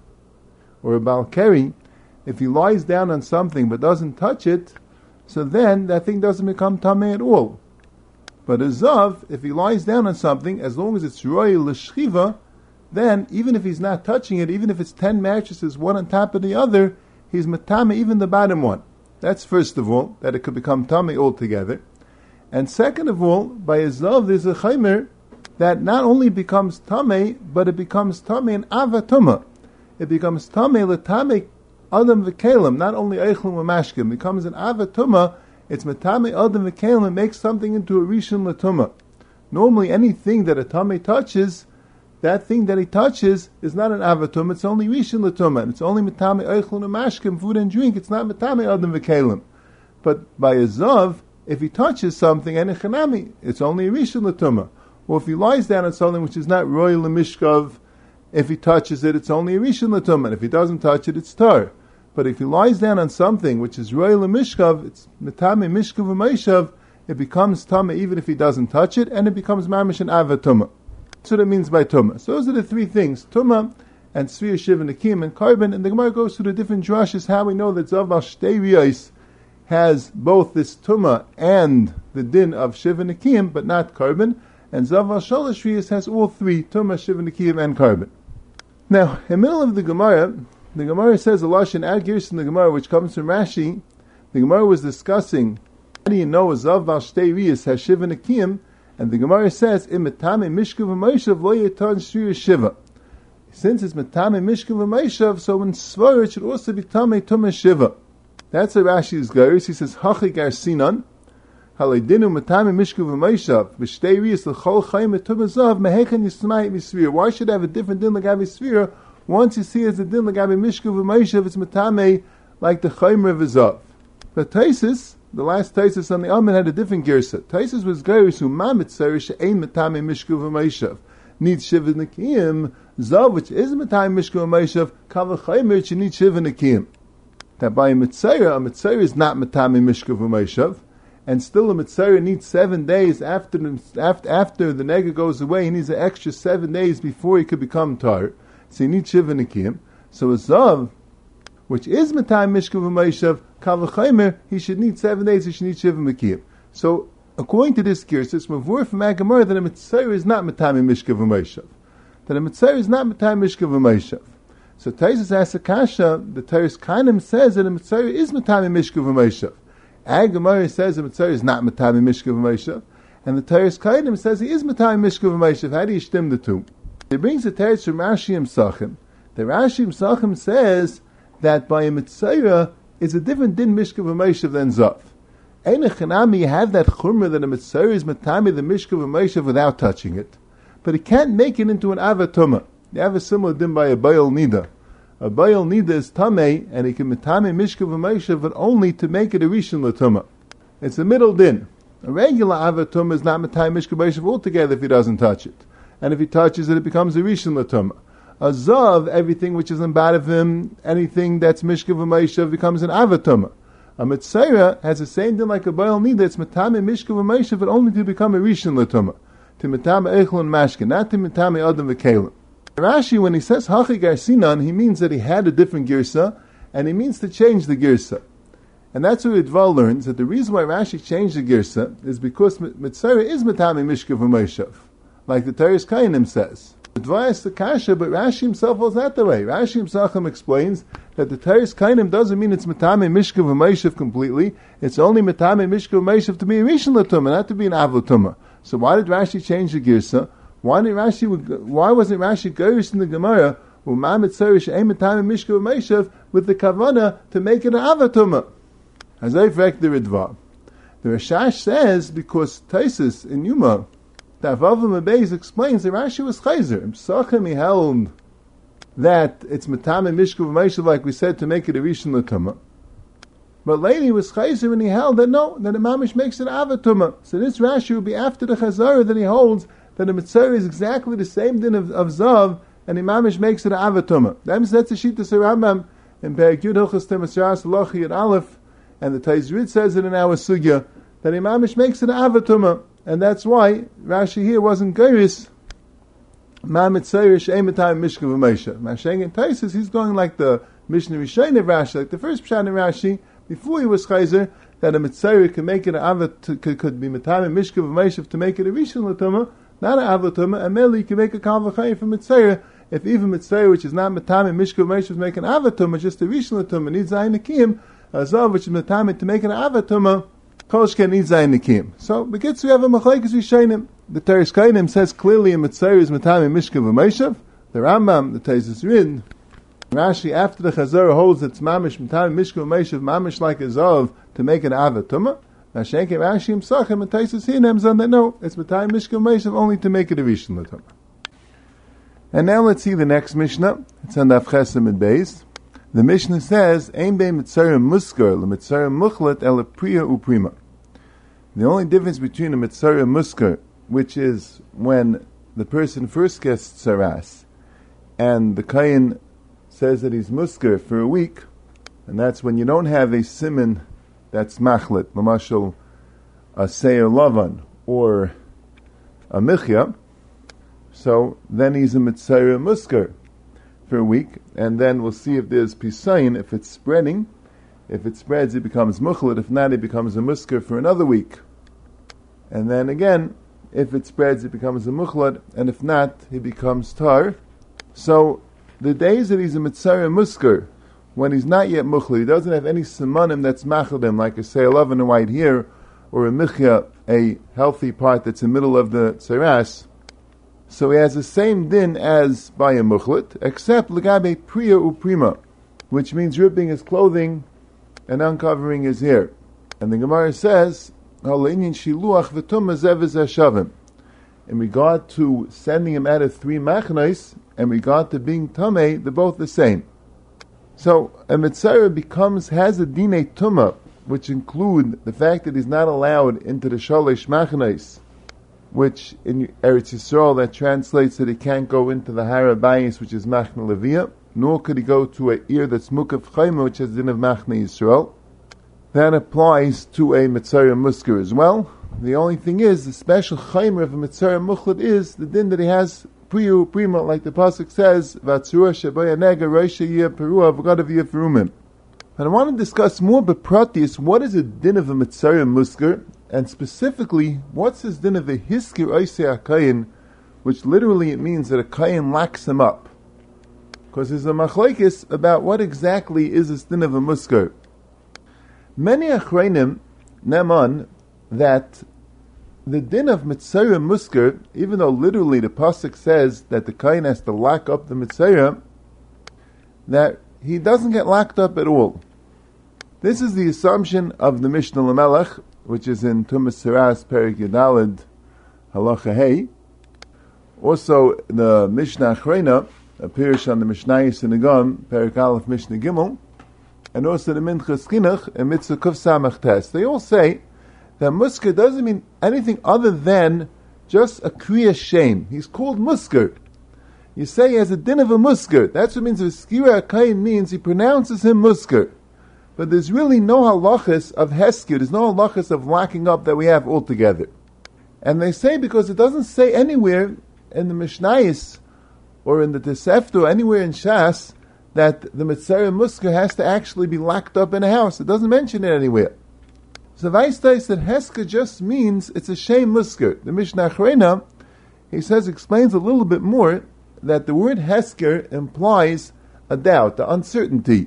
Speaker 2: or a balkeri, if he lies down on something but doesn't touch it, so then that thing doesn't become tameh at all. But a zav, if he lies down on something, as long as it's roy l'shchiva, then even if he's not touching it, even if it's ten mattresses, one on top of the other, he's matame even the bottom one. That's first of all, that it could become tameh altogether. And second of all, by a zav, there's a chaymer that not only becomes tameh, but it becomes tameh in avatuma. It becomes tameh l'tameh adam v'kelim, not only eichlum v'mashkim. It becomes an avatuma. It's matame adam v'kelim. It makes something into a rishon l'tumah. Normally, anything that a tameh touches, that thing that he touches is not an avatum, it's only rishon l'tumah, and it's only matame eichlun v'mashkim, food and drink. It's not matame adam v'kelim. But by a zav, if he touches something and a chanami, it's only rishon l'tumah. Or if he lies down on something which is not royal l'mishkav, if he touches it, it's only rishon l'tumah. And if he doesn't touch it, it's tar. But if he lies down on something which is royal l'mishkav, it's matame mishkav v'meishav, it becomes tameh even if he doesn't touch it, and it becomes mamish and avatumah. That's what it means by tumah. So those are the three things: tumah and svir, shiv, and akim, and carbon. And the Gemara goes through the different drushes how we know that zav al shtei riyos has both this tumah and the din of shiv and akim, but not carbon. And zav al shalosh riyos has all three: tumah, shiv, and akim, and carbon. Now, in the middle of the Gemara, the Gemara says a lashon ad girs in the Gemara, which comes from Rashi. The Gemara was discussing how do you know a zav al shtei riyos has shiv and akim. And the Gemara says, "Im metame mishkav v'meishav lo yetan shir shiva." Since it's metame mishkav v'meishav, so in svara it should also be tame tumah shiva. That's a Rashi's geiris. He says, "Hachi garsinan haleidinu metame mishkav v'meishav v'shtei riyos l'chol chayim etumah zav mehechen yismai misvir." Why should I have a different din l'gabi svira? Once you see as a din l'gabi mishkav v'meishav, it's metame like the chayim of zav. But Taisus, the last Taisus on the Alman had a different girsa. Taisus was geiris who mamit serish ein metame mishkav v'meishav needs shiv and akim. Zav, which is metame mishkav v'meishav, kavah chaymer, she needs shiv and akim. That by a mitzayra, a mitzayra is not metame mishkav v'meishav, and still a mitzayra needs seven days after the, after, after the nega goes away. He needs an extra seven days before he could become tar. So he needs shiv and akim. So a zav, which is metame mishkav v'meishav, kavachaymer, he should need seven days. He should need shiva mekiyim. So, according to this girsa, it's mavur from Agamar that a mitzayr is not metame mishkav v'meishav. That a mitzayr is not metame mishkav v'meishav. So, Taisus asks a kasha. The Teres Kainim says that a mitzayr is metame mishkav v'meishav. Agamar says a mitzayr is not metame mishkav v'meishav, and the Teres Kainim says he is metame mishkav v'meishav. How do you stem the two? He brings the Teres from Rashi Sachim. The Rashi Sachim says that by a mitzayr is a different din mishkav v'meishav than zav. Einachanami, you have that chumrah that a mitzvah is matami the mishkav of Moshe without touching it, but it can't make it into an avatuma. You have a similar din by a bayal nida. A bayal nida is tamei, and he can matami mishkav of Moshe, but only to make it a rishon latuma. It's a middle din. A regular avatuma is not matami mishkav of Moshe altogether if he doesn't touch it, and if he touches it, it becomes a rishon latuma. A zav, everything which is in bad of him, anything that's mishkav of Moshe becomes an avatuma. A mitzayra has the same thing like a bayal nida. It's matame mishkav v'meishav, but only to become a rishon l'tumah, to matame eichel and mashke, not to matame adam v'kelim. Rashi, when he says hachi garsinan, he means that he had a different girsa, and he means to change the girsa. And that's what Ridva learns, that the reason why Rashi changed the girsa is because mitzayra is matame mishkav v'meishav, like the Teres Kainim says. Ridva is the kasha, but Rashi himself holds that the way. Rashi himself explains that the Teres Kainim doesn't mean it's Matame Mishkav V'Meishav completely. It's only Matame Mishkav V'Meishav to be a Rishon L'Tumah, not to be an Av L'Tumah. So why did Rashi change the Girsa? Why did Rashi? Why wasn't Rashi Gerish in the Gemara U'ma Mitzarish Ein Matame Mishkav V'Meishav with the Kavana to make it an Av L'Tumah? As I fact the Ridva, the Rashash says because Taisus in Yuma, the Avavim Abeis explains that Rashi was Chayzer. Psachim he held that it's Matame Mishkav V'Meishav, like we said, to make it a Rishon L'Tumah. But later he was Chayzer and he held that no, that the Mamish makes it Avatuma. So this Rashi will be after the Chazara that he holds that the Mitzvah is exactly the same din of, of Zav, and the Mamish makes it Avatuma. That's the Shita Rambam in Perek Yud Hilchos Temes Yas Lochi and Aleph, and the Taizrid says it in our Sugya, that the Mamish makes it Avatuma. And that's why Rashi here wasn't Geiris Ma Mitzayir She'em Matayim Mishkav V'Meishav. Masheng and Taisus, he's going like the Mishnah Rishon of Rashi, like the first Pshat in Rashi, before he was Chayzer, that a Mitzayir could make it an Avat, could, could be Matayim Mishkav V'Meishav to make it a Rishon L'Tumah, not an Avat Tumah, and merely you can make a Kal V'Chayim from Mitzayir, if even Mitzayir, which is not Matayim Mishkav V'Meishav, make an Avat Tumah, just a Rishon L'Tumah, needs Zayin Nekim, a Zav, which is Matayim to make an Avat Tumah, Kolshken needs Zayin Nekim. So, begins we have a Machlekes Rishonim. The Teres Kainim says clearly in Mitzayir is Matami Mishkav V'Meishav. The Rambam, the Taisus Rid, Rashi after the Chazara holds it's Mamish Matami Mishkav V'Meishav, Mamish like a Zav to make an Avat Tumah. Mashenke Rashi himself and Taisus Hinem said that no, it's Matami Mishkav V'Meishav only to make it a Rishon L'Tumah. And now let's see the next Mishnah. It's on Daf Chesed Mid Beis. The Mishnah says, Ein Bei Mitzayir Muskar LeMitzayir Muchlet El Priya Uprima. The only difference between a Mitzayir Muskar, which is when the person first gets tsaras, and the Kayin says that he's muskar for a week, and that's when you don't have a siman that's machlet, l'mashal a seir lavan, or a michya, so then he's a Mitzayir Muskar for a week, and then we'll see if there's pisayin, if it's spreading. If it spreads, it becomes muchlet. If not, it becomes a muskar for another week. And then again, if it spreads, it becomes a muchlet, and if not, he becomes tar. So, the days that he's a Mitzayir Muskar, when he's not yet muchlet, he doesn't have any simanim that's machadim, like a se'elav in a white hair, or a michya, a healthy part that's in the middle of the tsaras. So he has the same din as by a muchlet, except legabe priya uprima, which means ripping his clothing and uncovering his hair. And the Gemara says, in regard to sending him out of three machnos, in regard to being tamei, they're both the same. So a Mitzayir becomes, has a dinei tumah, which include the fact that he's not allowed into the shalosh machnos, which in Eretz Yisrael that translates that he can't go into the Har Bayis, which is Machna Leviyah, nor could he go to a ear that's Mukaf Chayma, which is din of Machna Yisrael. That applies to a Mitzayir Muskar as well. The only thing is, the special Chayma of a Mitzayir Muchlet is the din that he has Priyu Prima, like the Pasuk says, Vatzurah Shabaya Nega Roisha Yeh Perua V'gadav Yeh Ferumim. And I want to discuss more bepratis, what is a din of a Mitzayir Muskar, and specifically, what's his din of a hiskir oisei akayin, which literally it means that a kayin locks him up. Because there's a machlekes about what exactly is this din of a muskar. Many achreinim neman that the din of Mitzayir Muskar, even though literally the pasuk says that the kayin has to lock up the Mitzayir, that he doesn't get locked up at all. This is the assumption of the Mishnah Lamelech, which is in Tumas Siras Perik Yadalid Halacha Hey. Also, the Mishnah Achrona appears on the Mishnayos in the Gam Perik Aleph Mishnah Gimel, and also the Minchas Chinuch and Mitzvah Kuf Samach Tes. They all say that musker doesn't mean anything other than just a kriya shem. He's called musker. You say he has a din of a musker. That's what means V'skira Akayin means he pronounces him musker. But there's really no halachas of heskir. There's no halachas of locking up that we have altogether. And they say because it doesn't say anywhere in the Mishnayos or in the Tosefta or anywhere in Shas that the Mitzvah musker has to actually be locked up in a house. It doesn't mention it anywhere. So Vaistai said Hesker just means it's a shame musker. The Mishnah Achrona, he says, explains a little bit more that the word Hesker implies a doubt, the uncertainty.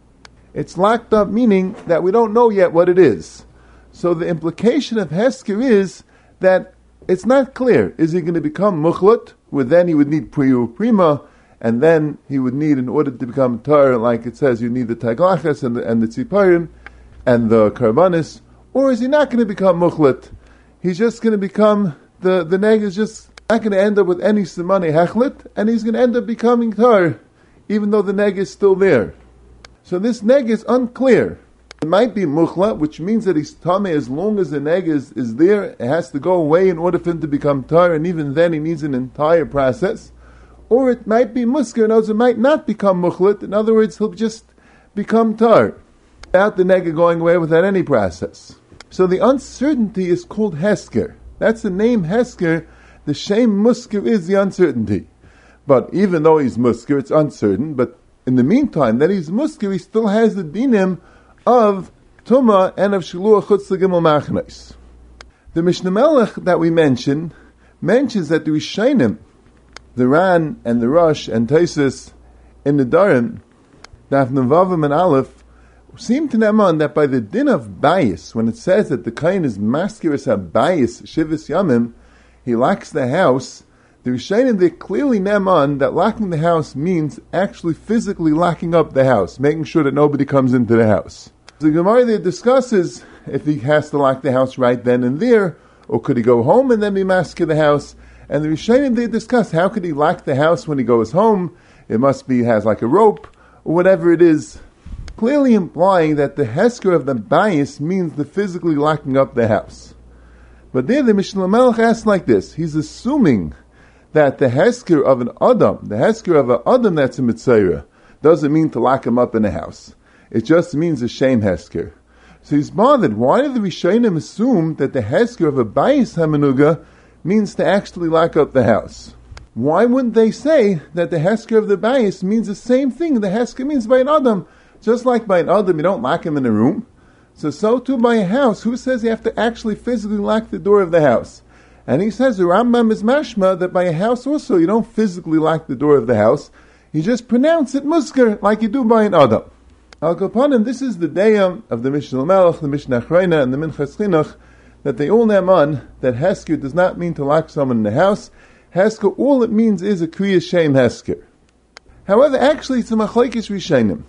Speaker 2: It's locked up meaning that we don't know yet what it is. So the implication of Hesker is that it's not clear. Is he going to become muchlat? Well, then he would need priyu prima, and then he would need, in order to become tar, like it says, you need the taglachas and the, and the tziparim and the karbanis. Or is he not going to become muchlat? He's just going to become, the, the neg is just not going to end up with any simane hechlet, and he's going to end up becoming tar, even though the neg is still there. So this neg is unclear. It might be muchla, which means that he's tameh as long as the neg is, is there. It has to go away in order for him to become tar, and even then he needs an entire process. Or it might be musker, in other words, it might not become muchlat. In other words, he'll just become tar, without the neg going away, without any process. So the uncertainty is called Hesker. That's the name Hesker. The shame musker is the uncertainty. But even though he's musker, it's uncertain. But in the meantime, that he's musker, he still has the dinim of Tumah and of Shiluach Chutz L'Gimel Machnes. The Mishnah Melech that we mentioned mentions that the Rishonim, the Ran and the Rosh and Taisus in the Darim, Daf Navavim and Aleph, seem to Neman that by the din of bias, when it says that the kain is maskiris habayis shivus yamim, he locks the house, the Rishonim they clearly Neman that locking the house means actually physically locking up the house, making sure that nobody comes into the house. The Gemara there discusses if he has to lock the house right then and there, or could he go home and then be maskir the house? And the Rishonim they discuss how could he lock the house when he goes home? It must be has like a rope or whatever it is, clearly implying that the Hesker of the bias means the physically locking up the house. But there the Mishnah Melech asks like this, he's assuming that the Hesker of an Adam, the Hesker of an Adam that's a Mitzayra, doesn't mean to lock him up in a house. It just means a shame Hesker. So he's bothered, why do the Rishonim assume that the Hesker of a bias Hamenuga means to actually lock up the house? Why wouldn't they say that the Hesker of the bias means the same thing the Hesker means by an Adam? Just like by an Adam, you don't lock him in a room. So, so too by a house. Who says you have to actually physically lock the door of the house? And he says, the Rambam is mashma, that by a house also, you don't physically lock the door of the house. You just pronounce it musker, like you do by an Adam. Al Kapanim, this is the dayam of the Mishnah Melech, the Mishnah Achrona, and the Minchas Chinuch, that they all naman that Hesker does not mean to lock someone in the house. Hesker, all it means is a kriya shem Hesker. However, actually, it's a machlekes rishonim.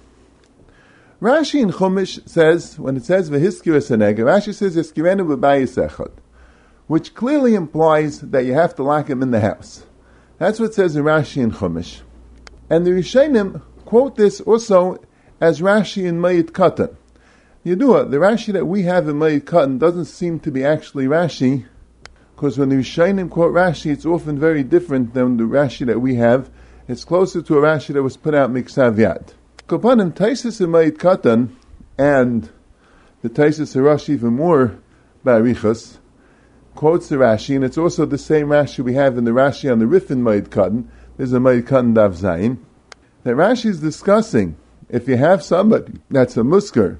Speaker 2: Rashi in Chumash says, when it says v'hiskir esaneg, Rashi says hiskirenu b'bayis echad, which clearly implies that you have to lock him in the house. That's what it says in Rashi in Chumash. And the Rishonim quote this also as Rashi in Mayit Katan. You know what, the Rashi that we have in Mayit Katan doesn't seem to be actually Rashi, because when the Rishonim quote Rashi, it's often very different than the Rashi that we have. It's closer to a Rashi that was put out Miksav Yad. Kapanim, Taisus in Mayit Katan, and the Taisus Harash even more Barichas, quotes the Rashi, and it's also the same Rashi we have in the Rashi on the Rif in Mayit Katan. There's a Mayit Katan Dav Zayin. That Rashi is discussing, if you have somebody that's a musker,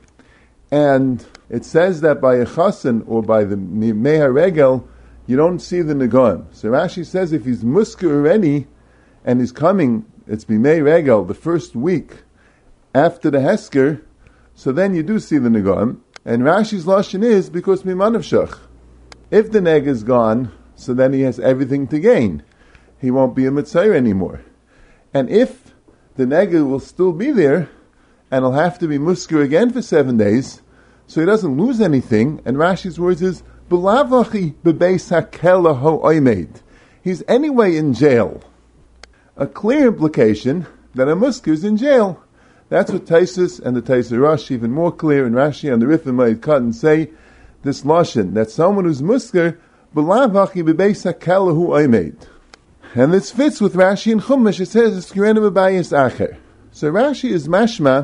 Speaker 2: and it says that by a chasen or by the Meha Regel, you don't see the Negoim. So Rashi says if he's musker already, and he's coming, it's Bimei Regel, the first week after the Hesker, so then you do see the Negoim. And Rashi's Lashon is because Mimanavshach. If the Neg is gone, so then he has everything to gain. He won't be a Mitzayr anymore. And if the Neg will still be there, and he'll have to be musker again for seven days, so he doesn't lose anything. And Rashi's words is, B'lavachi bebeis hakela ho oimed. He's anyway in jail. A clear implication that a musker is in jail. That's what Taisus and the Taisei Rosh, even more clear, and Rashi and the Rif and Ma'id Katan say, this lashon, that someone who's musker, b'lavachi bebeis hakela hu oimed. And this fits with Rashi and Chumash. It says, Eskirenu b'bayis acher. So Rashi is mashma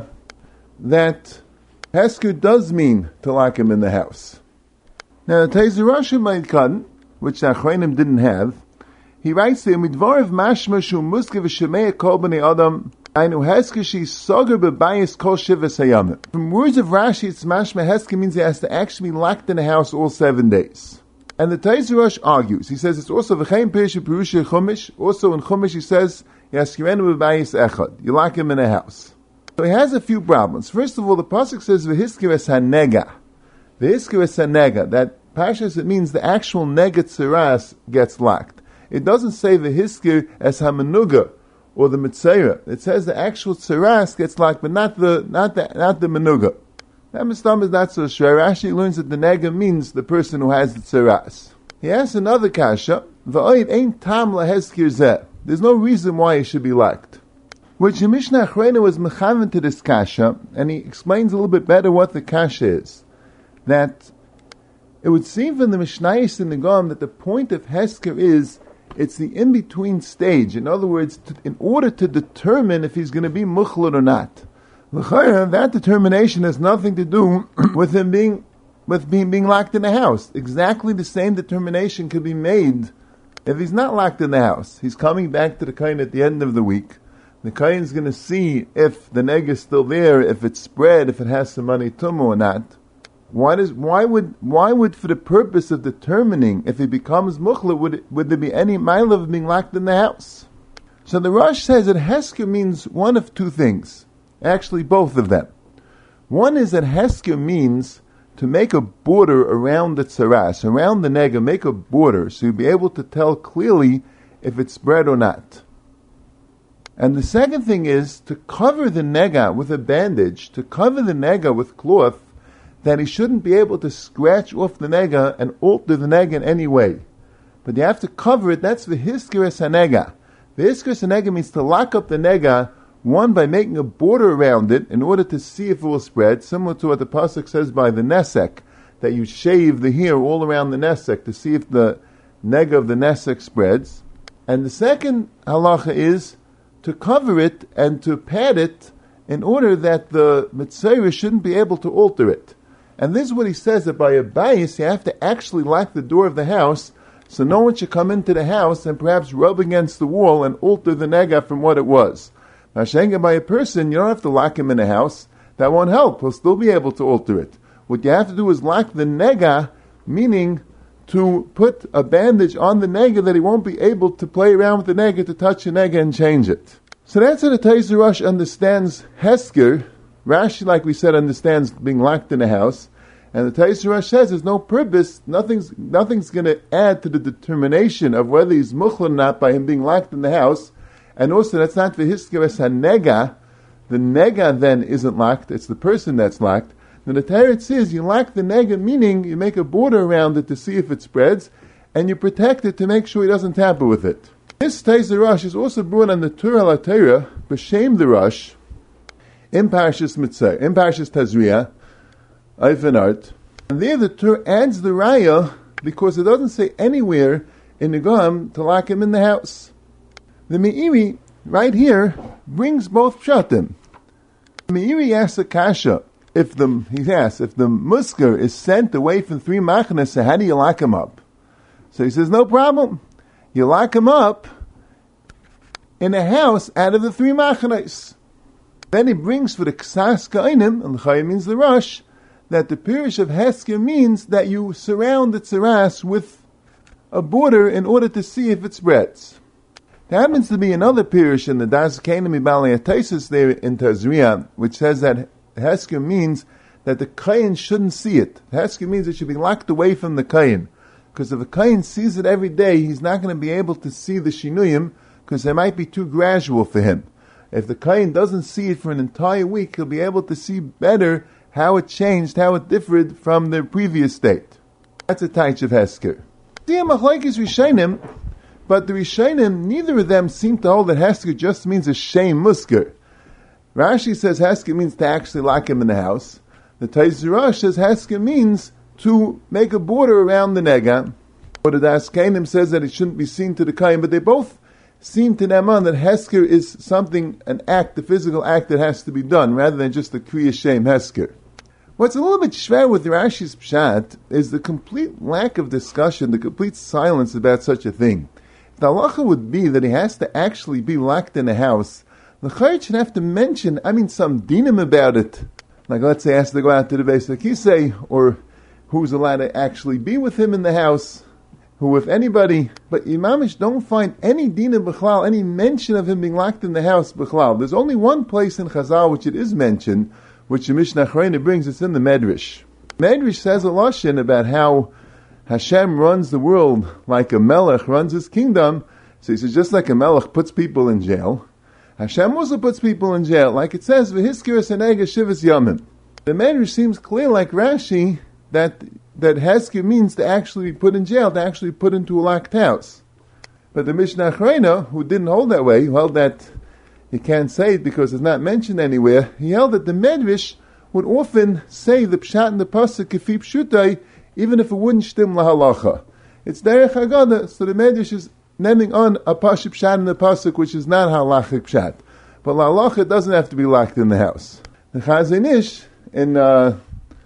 Speaker 2: that Hesker does mean to lock him in the house. Now, the Taisei Rosh and Ma'id Katan, which the Achronim didn't have, he writes there, Midvarav mashma shu musker v'shemei kol b'nei adam, ainu Hesker shi soger b'bayis kol shivas hayamim. From words of Rashi, it's mashma Hesker means he has to actually be locked in the house all seven days. And the Taisei Rosh argues. He says it's also v'chein pirshe perusha chumash. Also in Chumash he says yaskirenu b'bayis echad. You lock him in a house. So he has a few problems. First of all, the pasuk says v'hiskir es hanega. V'hiskir es hanega. That pashas, it means the actual nega tzeras gets locked. It doesn't say v'hiskir es hamenuga or the mitzayra. It says the actual tzeras gets locked, but not the not the not the menuga. That mistam is not so sure. Rashi learns that the nega means the person who has the tzeras. He asks another kasha, v'oid ain't tam laheskir zeh. There's no reason why he should be locked. Which the Mishnah Achrona was mechaven to this kasha, and he explains a little bit better what the kasha is. That it would seem from the Mishnayos in the Gom that the point of Hesker is, it's the in-between stage. In other words, to, in order to determine if he's going to be muchlad or not. L'chayra, that determination has nothing to do with him being with being, being locked in the house. Exactly the same determination could be made if he's not locked in the house. He's coming back to the Kohen at the end of the week. The Kohen is going to see if the neg is still there, if it's spread, if it has some money tumu or not. Why does why would why would for the purpose of determining if he becomes muchla would would there be any mile of being locked in the house? So the Rosh says that Hesker means one of two things. Actually, both of them. One is that Hesker means to make a border around the tzaras, around the nega, make a border so you'll be able to tell clearly if it's spread or not. And the second thing is to cover the nega with a bandage, to cover the nega with cloth, that he shouldn't be able to scratch off the nega and alter the nega in any way. But you have to cover it. That's the hiskiris hanega. The hiskiris hanega means to lock up the nega, one, by making a border around it in order to see if it will spread, similar to what the pasuk says by the nesek, that you shave the hair all around the nesek to see if the nega of the nesek spreads. And the second halacha is to cover it and to pad it in order that the mitzvah shouldn't be able to alter it. And this is what he says, that by a bayis you have to actually lock the door of the house so no one should come into the house and perhaps rub against the wall and alter the nega from what it was. Now, Shenga, by a person, you don't have to lock him in a house. That won't help. He'll still be able to alter it. What you have to do is lock the nega, meaning to put a bandage on the nega that he won't be able to play around with the nega, to touch the nega and change it. So that's how the Taisei Rosh understands Hesker. Rashi, like we said, understands being locked in a house. And the Taisei Rosh says there's no purpose, nothing's nothing's going to add to the determination of whether he's muchla or not by him being locked in the house. And also, that's not the hiskiris hanega. The nega then isn't locked, it's the person that's locked. Then the Torah says you lock the nega, meaning you make a border around it to see if it spreads, and you protect it to make sure he doesn't tamper with it. This Taisei Rosh is also brought on the Tur al Torah, b'shem the Rosh, in Parshas Mitzvah, in Parshas Tazria, Eifanart. And there the Tur adds the raya, because it doesn't say anywhere in the Gom to lock him in the house. The Meiri, right here, brings both pshatim. The Meiri asks a kasha, if the, he asks, if the musker is sent away from three machnas, so how do you lock him up? So he says, no problem. You lock him up in a house out of the three machnas. Then he brings for the ksas kainim, and the chay means the rush, that the pirish of Hesker means that you surround the tzaras with a border in order to see if it spreads. There happens to be another pirish in the Das Kainim Ibalei Taisus there in Tazria, which says that Hesker means that the Kayin shouldn't see it. Hesker means it should be locked away from the Kayin. Because if a Kayin sees it every day, he's not going to be able to see the Shinuyim, because they might be too gradual for him. If the Kayin doesn't see it for an entire week, he'll be able to see better how it changed, how it differed from their previous state. That's a taich of Hesker. The Machlokes Rishonim, but the Rishonim, neither of them seem to hold that Hesker just means a shame musker. Rashi says Hesker means to actually lock him in the house. The Taizer Rosh says Hesker means to make a border around the Nega. Or the Das Kainim says that it shouldn't be seen to the Kaim, but they both seem to them on that Hesker is something, an act, a physical act that has to be done, rather than just a Kriya Shem Hesker. What's a little bit schwer with Rashi's Pshat is the complete lack of discussion, the complete silence about such a thing. If the halacha would be that he has to actually be locked in a house, the Chayt should have to mention, I mean, some dinim about it. Like, let's say, he has to go out to the Beis HaKisei, or who's allowed to actually be with him in the house, who, if anybody, but Imamish don't find any dinim b'chlal, any mention of him being locked in the house b'chlal. There's only one place in Chazal which it is mentioned, which the Mishnah Achrayna brings. It's in the Medrash. Medrash says a lashon about how Hashem runs the world like a melech runs his kingdom. So he says, just like a melech puts people in jail, Hashem also puts people in jail, like it says, v'hiskiras hanega shivas yamim. The Medrash seems clear, like Rashi, that that Hesker means to actually be put in jail, to actually put into a locked house. But the Mishnah Achrayna, who didn't hold that way, who held that you can't say it because it's not mentioned anywhere, he held that the Medrash would often say the Pshat and the Pasuk Kefi Pshutai, even if it wouldn't shtim lahalacha. It's Derech Haggadah, so the Medrash is naming on a Pasuk Pshat in the Pasuk, which is not halachic Pshat. But lahalacha doesn't have to be locked in the house. The Chazon Ish, in, uh,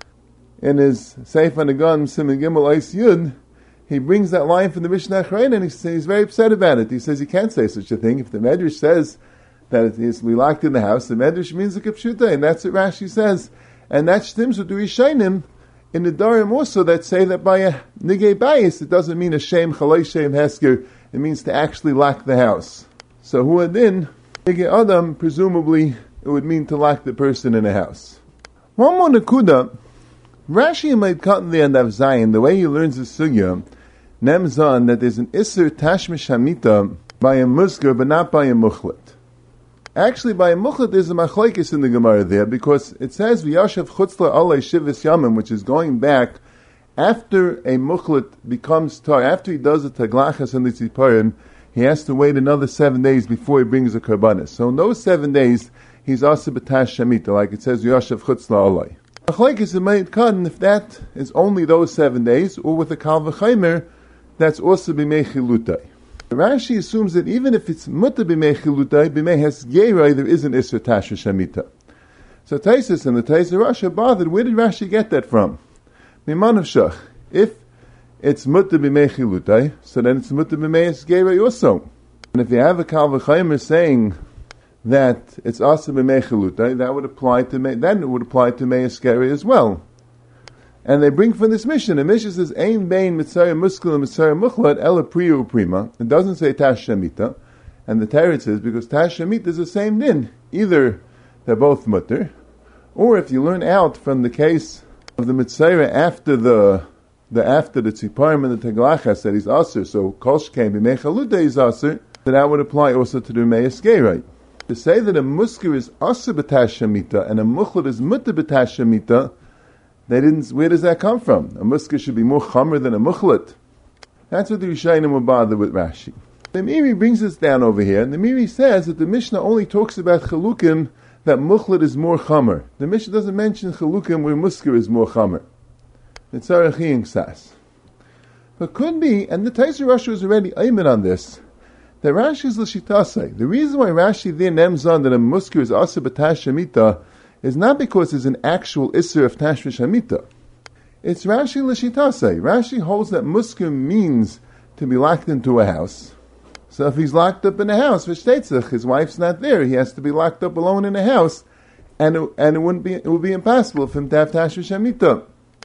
Speaker 2: in his Sefer Nagan, Siman Gimel Eis Yud, he brings that line from the Mishnah Achrayna, and he's, he's very upset about it. He says he can't say such a thing. If the Medrash says that it is to be locked in the house, the Medrash means a Kipshuta, and that's what Rashi says. And that stems with the Rishonim in the Darim also that say that by a Nigei Bayis, it doesn't mean a Shem, Chalai Shem Hesker, it means to actually lock the house. So Huadin, Nigei Adam, presumably it would mean to lock the person in a house. One more Nakuda, Rashi might cut in the end of Zion, the way he learns the Sugya, Nemzan, that there's an Isser Tashmish Hamita by a Musker, but not by a Muchlet. Actually, by a Muchlet, there's a Machlokes in the Gemara there, because it says, V'yashav chutzla alei shivas yamim, which is going back after a Muchlet becomes tar, after he does the Taglachas and the Tziparim, he has to wait another seven days before he brings a Karbanis. So in those seven days, he's also b'tash shamita, like it says, V'yashav chutzla alei. Machlokes in Meit Kadden, if that is only those seven days, or with a Kal V'chaimer, that's also b'mei chilutai. Rashi assumes that even if it's muta b'mei chilutai, b'mei hesgerai, there is an isser tasha shamita. So Taisus and the Taisus Rosh are bothered. Where did Rashi get that from? Mimanav shach. If it's muta b'mei chilutai, so then it's muta b'mei hesgerai also. And if you have a Kal V'chaimer saying that it's also b'mei chilutai, that would apply to me, then it would apply to mei hesgerai as well. And they bring from this mission. The mission says, Ein bein mitzayah muskul and mitzayah muchlat ela priya uprima. It doesn't say tash shamita. And the Teretz says, because tash shamita is the same din. Either they're both mutter, or if you learn out from the case of the mitzayah after the the after the tziparim and the teglachas that he's aser, so kol shkein b'mei chalutah is aser, then that would apply also to the mei eskerei. To say that a musker is aser b'tash shamita and a muchlat is mutter b'tash shamita, They didn't. Where does that come from? A musker should be more chamer than a muchlet. That's what the Rishonim were bothered with Rashi. The Miri brings us down over here, and the Miri says that the Mishnah only talks about chalukim that muchlet is more chamer. The Mishnah doesn't mention chalukim where musker is more chamer. It's arachiying sas. But could be, and the Taiser Rashi was already aimed on this, that Rashi is l'shitasei. The reason why Rashi there names on that a musker is asa b'tash shamita is not because there's an actual Isser of Tashmish Hamita. It's Rashi L'shitasei. Rashi holds that musker means to be locked into a house. So if he's locked up in a house, V'shteitzach, his wife's not there, he has to be locked up alone in a house, and it, and it wouldn't be, it would be impossible for him to have Tashmish Hamita.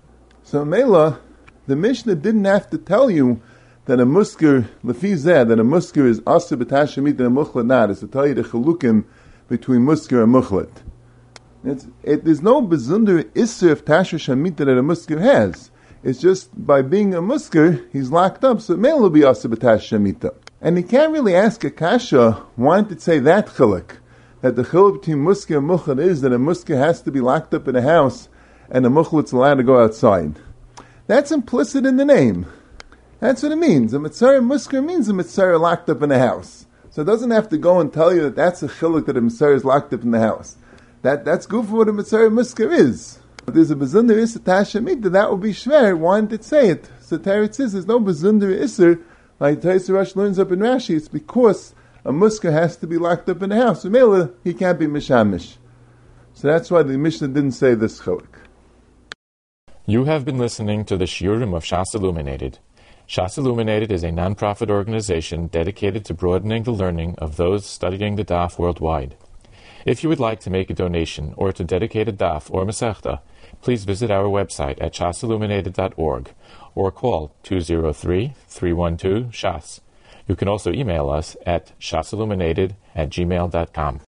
Speaker 2: So Mela, the Mishnah didn't have to tell you that a musker, Lefizeh, that a musker is Asr b'Tash Hamita and a muchlet not. It's to tell you the chalukim between musker and muchlet. It's, it, there's no bezunder isser of tasha shamita that a musker has. It's just by being a musker, he's locked up, so it may will be asa b'tasha shamita. And he can't really ask a kasha, why did it say that chiluk? That the chiluk between musker and muchlet is that a musker has to be locked up in a house, and a muchlitz allowed to go outside. That's implicit in the name. That's what it means. A Mitzvah Musker means a Mitzvah locked up in a house. So it doesn't have to go and tell you that that's a chiluk that a Mitzvah is locked up in the house. That That's good for what a Mitzvah Musker is. If there's a Bezunder Isser Tasha Mikta, that would be schwer. Why didn't it say it? So Teretz says there's no Bezunder Isser, like Taisa Rosh learns up in Rashi. It's because a Musker has to be locked up in the house. So Mela, he can't be Mishamish. So that's why the Mishnah didn't say this chiluk.
Speaker 1: You have been listening to the Shiurim of Shas Illuminated. Shas Illuminated is a non-profit organization dedicated to broadening the learning of those studying the Daf worldwide. If you would like to make a donation or to dedicate a Daf or Masechta, please visit our website at shas illuminated dot org or call two oh three, three one two, S H A S. You can also email us at shasilluminated at gmail dot com.